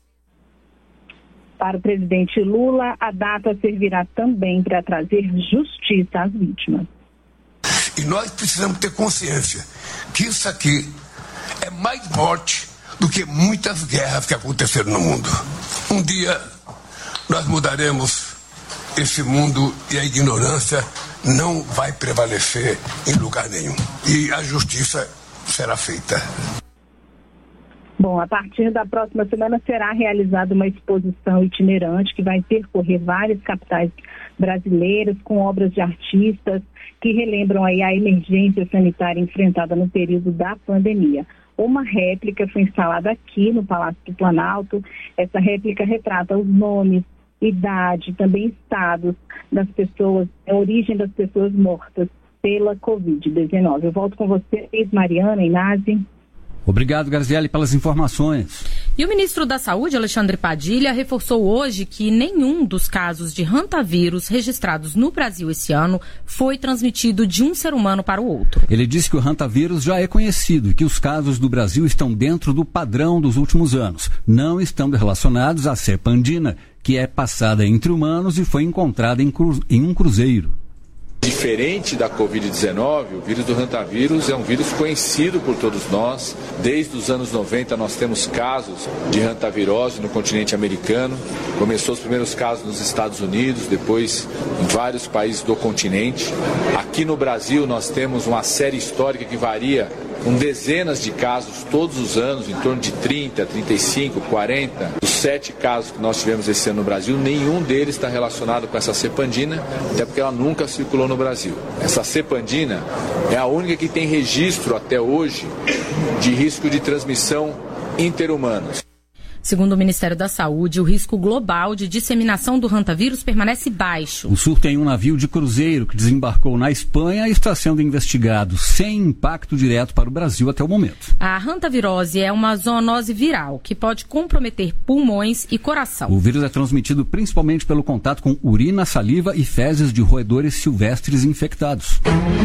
Speaker 24: Para o presidente Lula, a data servirá também para trazer justiça às vítimas.
Speaker 11: E nós precisamos ter consciência que isso aqui é mais forte do que muitas guerras que aconteceram no mundo. Um dia nós mudaremos esse mundo e a ignorância não vai prevalecer em lugar nenhum. E a justiça será feita.
Speaker 24: Bom, a partir da próxima semana será realizada uma exposição itinerante que vai percorrer várias capitais brasileiras com obras de artistas que relembram aí a emergência sanitária enfrentada no período da pandemia. Uma réplica foi instalada aqui no Palácio do Planalto. Essa réplica retrata os nomes, idade, também estados das pessoas, a origem das pessoas mortas pela covid dezenove. Eu volto com vocês, Mariana e Nazi.
Speaker 23: Obrigado, Graziele, pelas informações.
Speaker 5: E o ministro da Saúde, Alexandre Padilha, reforçou hoje que nenhum dos casos de hantavírus registrados no Brasil esse ano foi transmitido de um ser humano para o outro.
Speaker 23: Ele disse que o hantavírus já é conhecido e que os casos do Brasil estão dentro do padrão dos últimos anos, não estando relacionados à cepa andina, que é passada entre humanos e foi encontrada em, cru, em um cruzeiro.
Speaker 25: Diferente da covid dezenove, o vírus do hantavírus é um vírus conhecido por todos nós. Desde os anos noventa nós temos casos de hantavirose no continente americano. Começou os primeiros casos nos Estados Unidos, depois em vários países do continente. Aqui no Brasil nós temos uma série histórica que varia com dezenas de casos todos os anos, em torno de trinta, trinta e cinco, quarenta. Os sete casos que nós tivemos esse ano no Brasil, nenhum deles está relacionado com essa cepandina, até porque ela nunca circulou no Brasil. Essa cepandina é a única que tem registro até hoje de risco de transmissão interhumanos.
Speaker 5: Segundo o Ministério da Saúde, o risco global de disseminação do hantavírus permanece baixo.
Speaker 23: O surto é em um navio de cruzeiro que desembarcou na Espanha e está sendo investigado, sem impacto direto para o Brasil até o momento.
Speaker 5: A hantavirose é uma zoonose viral que pode comprometer pulmões e coração.
Speaker 23: O vírus é transmitido principalmente pelo contato com urina, saliva e fezes de roedores silvestres infectados.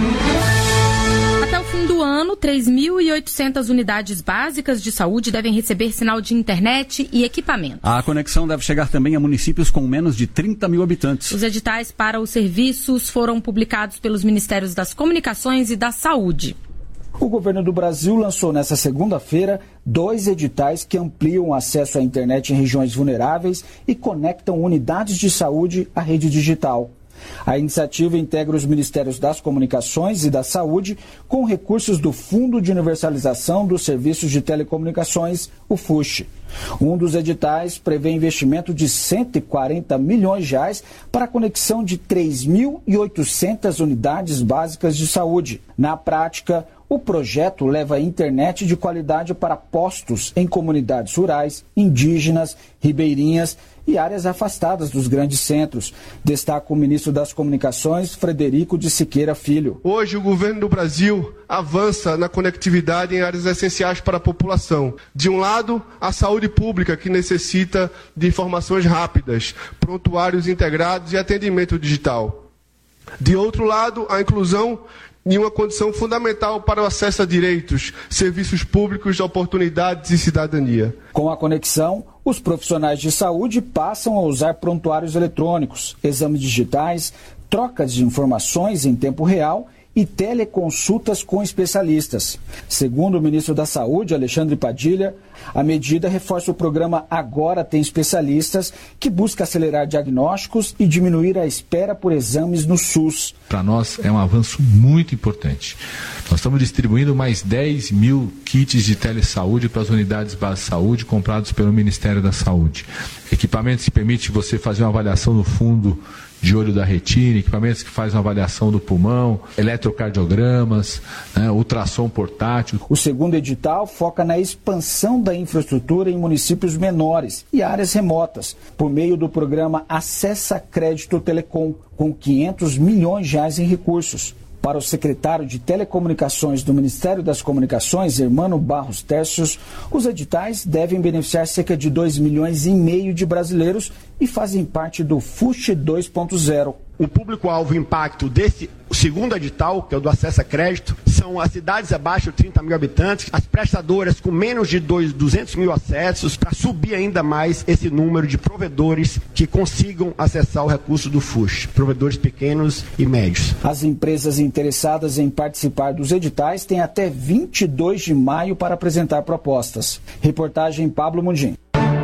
Speaker 5: Até o fim do ano, três mil e oitocentas unidades básicas de saúde devem receber sinal de internet e equipamento.
Speaker 23: A conexão deve chegar também a municípios com menos de trinta mil habitantes.
Speaker 5: Os editais para os serviços foram publicados pelos Ministérios das Comunicações e da Saúde.
Speaker 9: O governo do Brasil lançou nesta segunda-feira dois editais que ampliam o acesso à internet em regiões vulneráveis e conectam unidades de saúde à rede digital. A iniciativa integra os Ministérios das Comunicações e da Saúde com recursos do Fundo de Universalização dos Serviços de Telecomunicações, o FUSH. Um dos editais prevê investimento de cento e quarenta milhões de reais para a conexão de três mil e oitocentas unidades básicas de saúde. Na prática, o projeto leva a internet de qualidade para postos em comunidades rurais, indígenas, ribeirinhas e áreas afastadas dos grandes centros, destaca o ministro das Comunicações, Frederico de Siqueira Filho.
Speaker 12: Hoje o governo do Brasil avança na conectividade em áreas essenciais para a população. De um lado, a saúde pública, que necessita de informações rápidas, prontuários integrados e atendimento digital. De outro lado, a inclusão em uma condição fundamental para o acesso a direitos, serviços públicos, oportunidades e cidadania.
Speaker 9: Com a conexão, os profissionais de saúde passam a usar prontuários eletrônicos, exames digitais, trocas de informações em tempo real e teleconsultas com especialistas. Segundo o ministro da Saúde, Alexandre Padilha, a medida reforça o programa Agora Tem Especialistas, que busca acelerar diagnósticos e diminuir a espera por exames no SUS.
Speaker 25: Para nós é um avanço muito importante. Nós estamos distribuindo mais dez mil kits de telesaúde para as unidades base de saúde comprados pelo Ministério da Saúde. Equipamentos que permitem você fazer uma avaliação no fundo de olho da retina, equipamentos que fazem uma avaliação do pulmão, eletrocardiogramas, né, ultrassom portátil.
Speaker 9: O segundo edital foca na expansão da infraestrutura em municípios menores e áreas remotas, por meio do programa Acessa Crédito Telecom, com quinhentos milhões de reais em recursos. Para o secretário de Telecomunicações do Ministério das Comunicações, Hermano Barros Tercios, os editais devem beneficiar cerca de dois milhões e meio de brasileiros e fazem parte do FUSH dois ponto zero.
Speaker 13: O público-alvo impacto desse segundo edital, que é o do acesso a crédito, são as cidades abaixo de trinta mil habitantes, as prestadoras com menos de duzentos mil acessos, para subir ainda mais esse número de provedores que consigam acessar o recurso do FUSH, provedores pequenos e médios.
Speaker 9: As empresas interessadas em participar dos editais têm até vinte e dois de maio para apresentar propostas. Reportagem Pablo Mundim.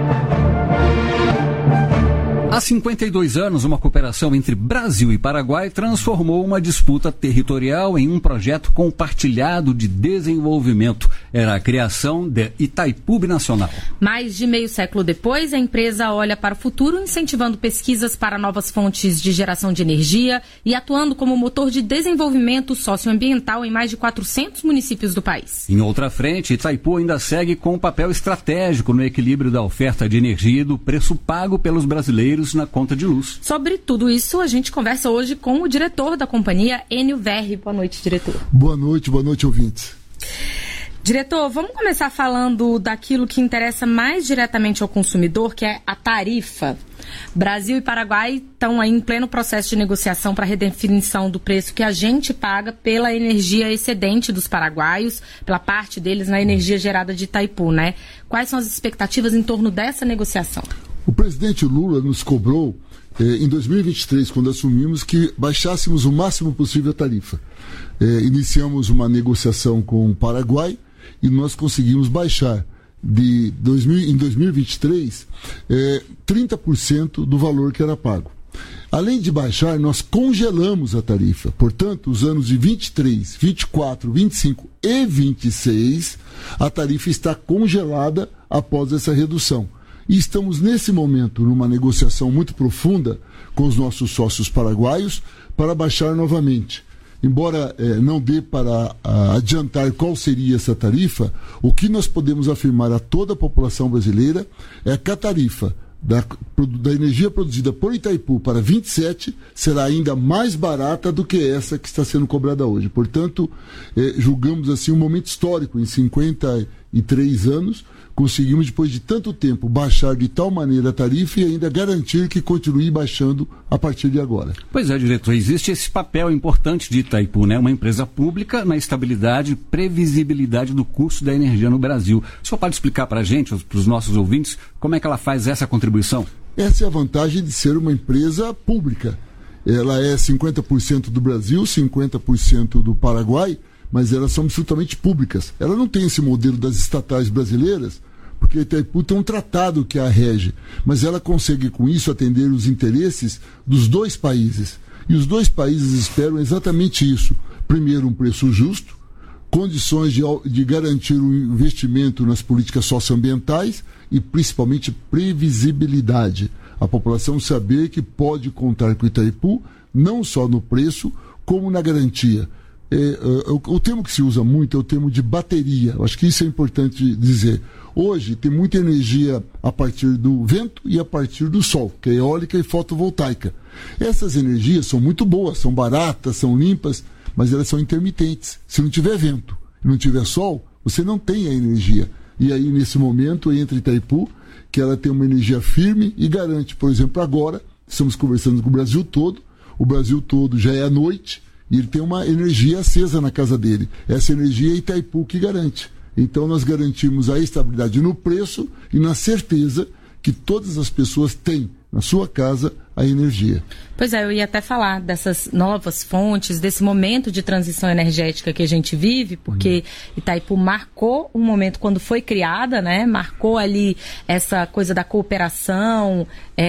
Speaker 23: Há cinquenta e dois anos, uma cooperação entre Brasil e Paraguai transformou uma disputa territorial em um projeto compartilhado de desenvolvimento. Era a criação de Itaipu Binacional.
Speaker 5: Mais de meio século depois, a empresa olha para o futuro, incentivando pesquisas para novas fontes de geração de energia e atuando como motor de desenvolvimento socioambiental em mais de quatrocentos municípios do país.
Speaker 23: Em outra frente, Itaipu ainda segue com um papel estratégico no equilíbrio da oferta de energia e do preço pago pelos brasileiros na conta de luz.
Speaker 5: Sobre tudo isso, a gente conversa hoje com o diretor da companhia, Enio Verri. Boa noite, diretor.
Speaker 14: Boa noite, boa noite, ouvintes.
Speaker 5: Diretor, vamos começar falando daquilo que interessa mais diretamente ao consumidor, que é a tarifa. Brasil e Paraguai estão aí em pleno processo de negociação para a redefinição do preço que a gente paga pela energia excedente dos paraguaios, pela parte deles na energia gerada de Itaipu, né? Quais são as expectativas em torno dessa negociação?
Speaker 14: O presidente Lula nos cobrou, eh, em dois mil e vinte e três, quando assumimos, que baixássemos o máximo possível a tarifa. Eh, iniciamos uma negociação com o Paraguai e nós conseguimos baixar de dois mil, em dois mil e vinte e três eh, trinta por cento do valor que era pago. Além de baixar, nós congelamos a tarifa. Portanto, os anos de vinte e três, vinte e quatro, vinte e cinco e vinte e seis, a tarifa está congelada após essa redução. E estamos, nesse momento, numa negociação muito profunda com os nossos sócios paraguaios para baixar novamente. Embora eh, não dê para a, adiantar qual seria essa tarifa, o que nós podemos afirmar a toda a população brasileira é que a tarifa Da, da energia produzida por Itaipu para vinte e sete será ainda mais barata do que essa que está sendo cobrada hoje. Portanto, eh, julgamos assim um momento histórico. Em cinquenta e três anos, conseguimos, depois de tanto tempo, baixar de tal maneira a tarifa e ainda garantir que continue baixando a partir de agora.
Speaker 23: Pois é, diretor, existe esse papel importante de Itaipu, né? Uma empresa pública na estabilidade e previsibilidade do custo da energia no Brasil. O senhor pode explicar para a gente, para os nossos ouvintes, como é que ela faz essa contribuição?
Speaker 14: Essa é a vantagem de ser uma empresa pública. Ela é cinquenta por cento do Brasil, cinquenta por cento do Paraguai, mas elas são absolutamente públicas. Ela não tem esse modelo das estatais brasileiras, porque a Itaipu tem um tratado que a rege, mas ela consegue com isso atender os interesses dos dois países. E os dois países esperam exatamente isso. Primeiro, um preço justo, condições de, de garantir o investimento nas políticas socioambientais e principalmente previsibilidade. A população saber que pode contar com o Itaipu, não só no preço, como na garantia. É, o, o termo que se usa muito é o termo de bateria. Eu acho que isso é importante dizer. Hoje tem muita energia a partir do vento e a partir do sol, que é eólica e fotovoltaica. Essas energias são muito boas, são baratas, são limpas, mas elas são intermitentes. Se não tiver vento e não tiver sol, você não tem a energia. E aí, nesse momento, entra Itaipu, que ela tem uma energia firme e garante, por exemplo, agora, estamos conversando com o Brasil todo, o Brasil todo já é à noite, e ele tem uma energia acesa na casa dele. Essa energia é Itaipu que garante. Então nós garantimos a estabilidade no preço e na certeza que todas as pessoas têm na sua casa a energia.
Speaker 5: Pois é, eu ia até falar dessas novas fontes, desse momento de transição energética que a gente vive, porque hum. Itaipu marcou um momento quando foi criada, né? Marcou ali essa coisa da cooperação,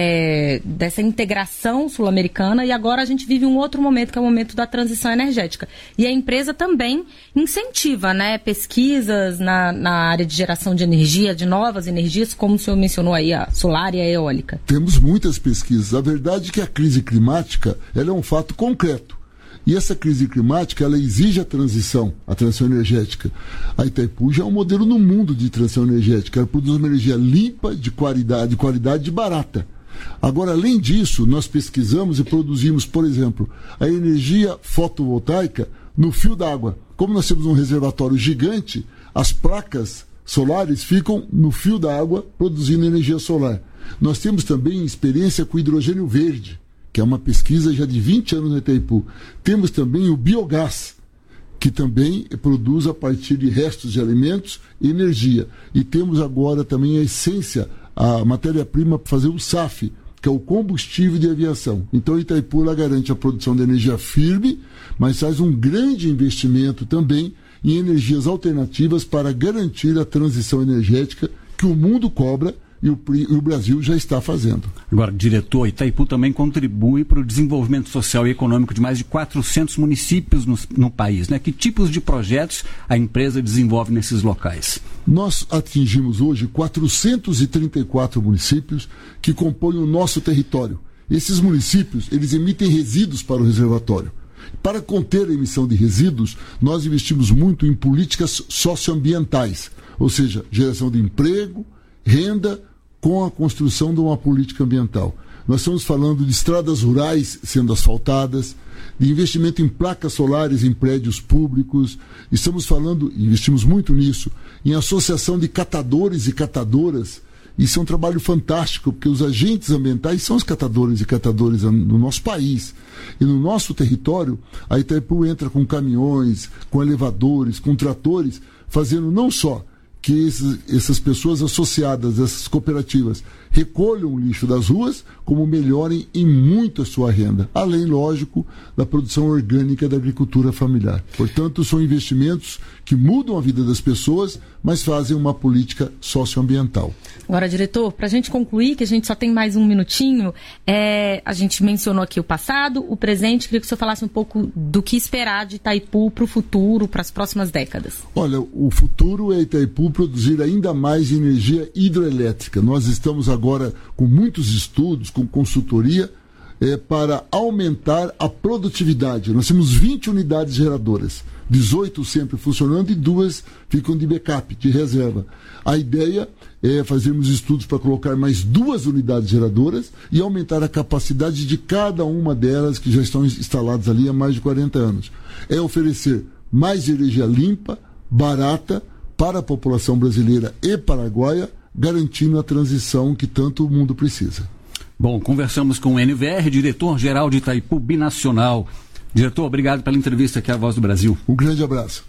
Speaker 5: é, dessa integração sul-americana, e agora a gente vive um outro momento, que é o momento da transição energética. E a empresa também incentiva, né, pesquisas na, na área de geração de energia, de novas energias, como o senhor mencionou aí, a solar e a eólica.
Speaker 14: Temos muitas pesquisas. A verdade é que a crise climática, ela é um fato concreto. E essa crise climática, ela exige a transição, a transição energética. A Itaipu já é um modelo no mundo de transição energética. Ela produz uma energia limpa, de qualidade, de qualidade e barata. Agora, além disso, nós pesquisamos e produzimos, por exemplo, a energia fotovoltaica no fio d'água. Como nós temos um reservatório gigante, as placas solares ficam no fio d'água produzindo energia solar. Nós temos também experiência com hidrogênio verde, que é uma pesquisa já de vinte anos na Itaipu. Temos também o biogás, que também produz a partir de restos de alimentos energia. E temos agora também a essência, a matéria-prima para fazer o S A F, que é o combustível de aviação. Então, Itaipu ela garante a produção de energia firme, mas faz um grande investimento também em energias alternativas para garantir a transição energética que o mundo cobra e o, e o Brasil já está fazendo.
Speaker 23: Agora, diretor, Itaipu também contribui para o desenvolvimento social e econômico de mais de quatrocentos municípios no, no país, né? Que tipos de projetos a empresa desenvolve nesses locais?
Speaker 14: Nós atingimos hoje quatrocentos e trinta e quatro municípios que compõem o nosso território. Esses municípios, eles emitem resíduos para o reservatório. Para conter a emissão de resíduos, nós investimos muito em políticas socioambientais, ou seja, geração de emprego, renda, com a construção de uma política ambiental. Nós estamos falando de estradas rurais sendo asfaltadas, de investimento em placas solares em prédios públicos, estamos falando, investimos muito nisso, em associação de catadores e catadoras. Isso é um trabalho fantástico, porque os agentes ambientais são os catadores e catadoras no nosso país. E no nosso território, a Itaipu entra com caminhões, com elevadores, com tratores, fazendo não só que esses, essas pessoas associadas, essas cooperativas, recolham o lixo das ruas, como melhorem em muito a sua renda, além, lógico, da produção orgânica da agricultura familiar. Portanto, são investimentos que mudam a vida das pessoas, mas fazem uma política socioambiental.
Speaker 5: Agora, diretor, para a gente concluir, que a gente só tem mais um minutinho, é, a gente mencionou aqui o passado, o presente, queria que o senhor falasse um pouco do que esperar de Itaipu para o futuro, para as próximas décadas.
Speaker 14: Olha, o futuro é Itaipu produzir ainda mais energia hidrelétrica. Nós estamos agora com muitos estudos, com consultoria, é, para aumentar a produtividade. Nós temos vinte unidades geradoras, dezoito sempre funcionando e duas ficam de backup, de reserva. A ideia é fazermos estudos para colocar mais duas unidades geradoras e aumentar a capacidade de cada uma delas que já estão instaladas ali há mais de quarenta anos. É oferecer mais energia limpa, barata, para a população brasileira e paraguaia, garantindo a transição que tanto o mundo precisa.
Speaker 23: Bom, conversamos com o N V R, diretor-geral de Itaipu Binacional. Diretor, obrigado pela entrevista aqui à Voz do Brasil.
Speaker 14: Um grande abraço.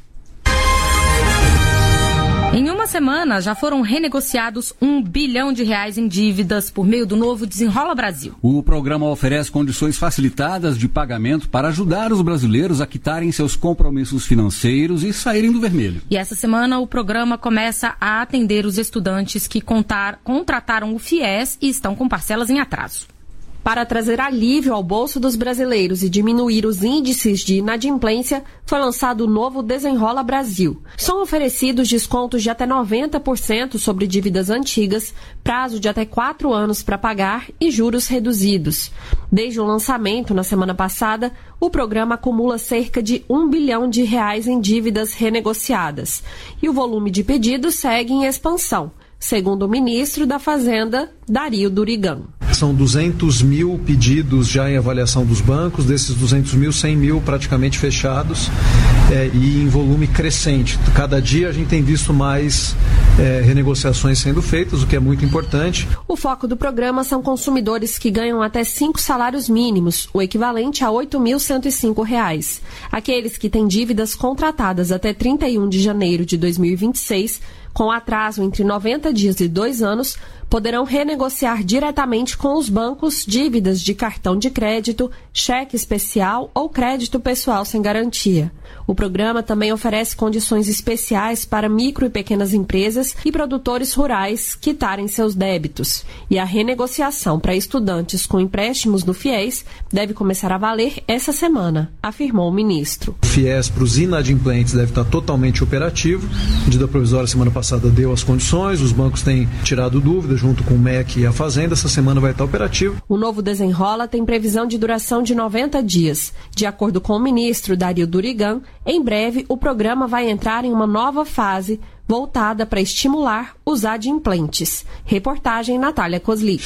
Speaker 5: Em uma semana, já foram renegociados um bilhão de reais em dívidas por meio do novo Desenrola Brasil.
Speaker 23: O programa oferece condições facilitadas de pagamento para ajudar os brasileiros a quitarem seus compromissos financeiros e saírem do vermelho.
Speaker 5: E essa semana, o programa começa a atender os estudantes que contar, contrataram o FIES e estão com parcelas em atraso.
Speaker 8: Para trazer alívio ao bolso dos brasileiros e diminuir os índices de inadimplência, foi lançado o novo Desenrola Brasil. São oferecidos descontos de até noventa por cento sobre dívidas antigas, prazo de até quatro anos para pagar e juros reduzidos. Desde o lançamento, na semana passada, o programa acumula cerca de um bilhão de reais em dívidas renegociadas. E o volume de pedidos segue em expansão, segundo o ministro da Fazenda, Dario Durigan.
Speaker 15: São duzentos mil pedidos já em avaliação dos bancos, desses duzentos mil, cem mil praticamente fechados é, e em volume crescente. Cada dia a gente tem visto mais é, renegociações sendo feitas, o que é muito importante.
Speaker 8: O foco do programa são consumidores que ganham até cinco salários mínimos, o equivalente a oito mil cento e cinco reais. Aqueles que têm dívidas contratadas até trinta e um de janeiro de dois mil e vinte e seis, com atraso entre noventa dias e dois anos, poderão renegociar diretamente com os bancos dívidas de cartão de crédito, cheque especial ou crédito pessoal sem garantia. O programa também oferece condições especiais para micro e pequenas empresas e produtores rurais quitarem seus débitos. E a renegociação para estudantes com empréstimos do FIES deve começar a valer essa semana, afirmou o ministro.
Speaker 15: O FIES para os inadimplentes deve estar totalmente operativo. A medida provisória semana passada deu as condições, os bancos têm tirado dúvidas junto com o M E C e a Fazenda. Essa semana vai estar operativo.
Speaker 8: O novo Desenrola tem previsão de duração de noventa dias. De acordo com o ministro Dario Durigan, em breve o programa vai entrar em uma nova fase voltada para estimular os adimplentes. Reportagem Natália Cosli.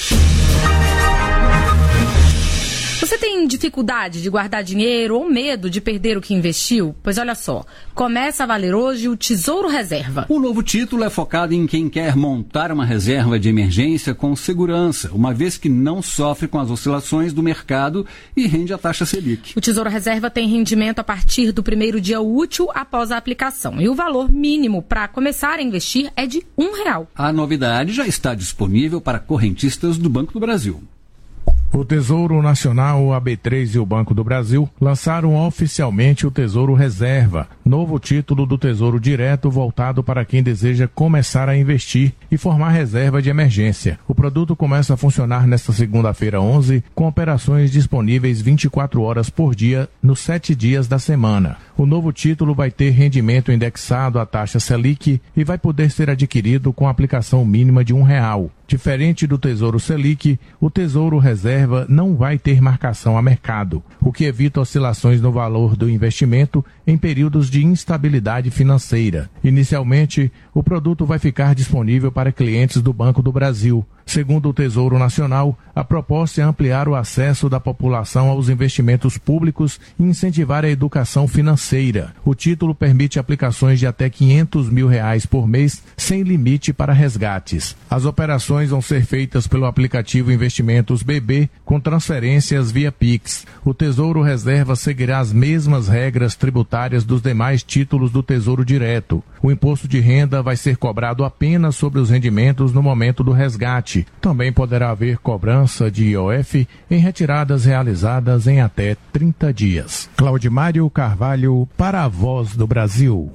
Speaker 5: Você tem dificuldade de guardar dinheiro ou medo de perder o que investiu? Pois olha só, começa a valer hoje o Tesouro Reserva.
Speaker 23: O novo título é focado em quem quer montar uma reserva de emergência com segurança, uma vez que não sofre com as oscilações do mercado e rende a taxa Selic.
Speaker 5: O Tesouro Reserva tem rendimento a partir do primeiro dia útil após a aplicação. E o valor mínimo para começar a investir é de um real.
Speaker 23: A novidade já está disponível para correntistas do Banco do Brasil.
Speaker 16: O Tesouro Nacional, o A B três e o Banco do Brasil lançaram oficialmente o Tesouro Reserva, novo título do Tesouro Direto voltado para quem deseja começar a investir e formar reserva de emergência. O produto começa a funcionar nesta segunda-feira onze, com operações disponíveis vinte e quatro horas por dia, nos sete dias da semana. O novo título vai ter rendimento indexado à taxa Selic e vai poder ser adquirido com aplicação mínima de um real. Diferente do Tesouro Selic, o Tesouro Reserva não vai ter marcação a mercado, o que evita oscilações no valor do investimento em períodos de instabilidade financeira. Inicialmente, o produto vai ficar disponível para clientes do Banco do Brasil. Segundo o Tesouro Nacional, a proposta é ampliar o acesso da população aos investimentos públicos e incentivar a educação financeira. O título permite aplicações de até quinhentos mil reais por mês, sem limite para resgates. As operações vão ser feitas pelo aplicativo Investimentos B B, com transferências via Pix. O Tesouro Reserva seguirá as mesmas regras tributárias dos demais títulos do Tesouro Direto. O imposto de renda vai ser cobrado apenas sobre os rendimentos no momento do resgate. Também poderá haver cobrança de I O F em retiradas realizadas em até trinta dias. Claudimário Carvalho, para a Voz do Brasil.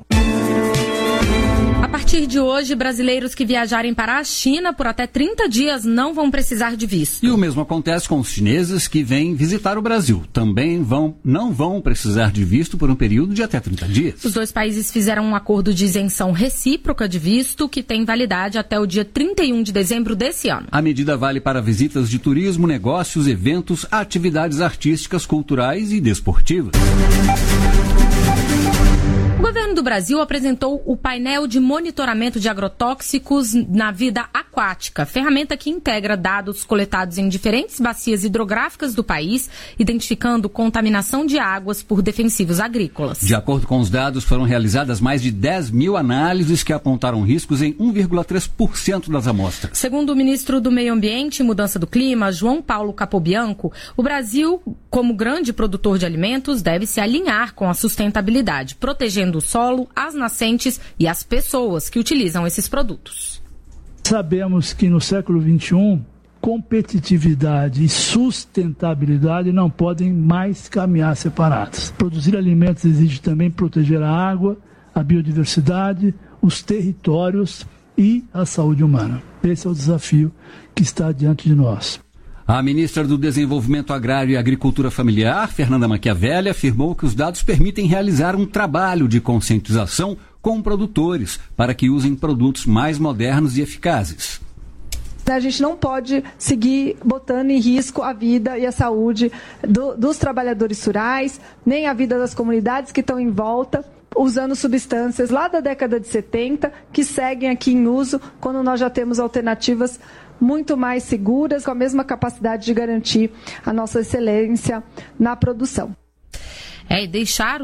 Speaker 5: A partir de hoje, brasileiros que viajarem para a China por até trinta dias não vão precisar de visto.
Speaker 23: E o mesmo acontece com os chineses que vêm visitar o Brasil. Também vão, não vão precisar de visto por um período de até trinta dias.
Speaker 5: Os dois países fizeram um acordo de isenção recíproca de visto que tem validade até o dia trinta e um de dezembro desse ano.
Speaker 23: A medida vale para visitas de turismo, negócios, eventos, atividades artísticas, culturais e desportivas.
Speaker 5: O governo do Brasil apresentou o painel de monitoramento de agrotóxicos na vida aquática, ferramenta que integra dados coletados em diferentes bacias hidrográficas do país, identificando contaminação de águas por defensivos agrícolas.
Speaker 23: De acordo com os dados, foram realizadas mais de dez mil análises que apontaram riscos em um vírgula três por cento das amostras.
Speaker 5: Segundo o ministro do Meio Ambiente e Mudança do Clima, João Paulo Capobianco, o Brasil, como grande produtor de alimentos, deve se alinhar com a sustentabilidade, protegendo o solo, as nascentes e as pessoas que utilizam esses produtos.
Speaker 4: Sabemos que no século vinte e um, competitividade e sustentabilidade não podem mais caminhar separados. Produzir alimentos exige também proteger a água, a biodiversidade, os territórios e a saúde humana. Esse é o desafio que está diante de nós.
Speaker 23: A ministra do Desenvolvimento Agrário e Agricultura Familiar, Fernanda Machiavelli, afirmou que os dados permitem realizar um trabalho de conscientização com produtores para que usem produtos mais modernos e eficazes.
Speaker 17: A gente não pode seguir botando em risco a vida e a saúde do, dos trabalhadores rurais, nem a vida das comunidades que estão em volta, usando substâncias lá da década de setenta, que seguem aqui em uso, quando nós já temos alternativas muito mais seguras, com a mesma capacidade de garantir a nossa excelência na produção.
Speaker 5: É, e deixar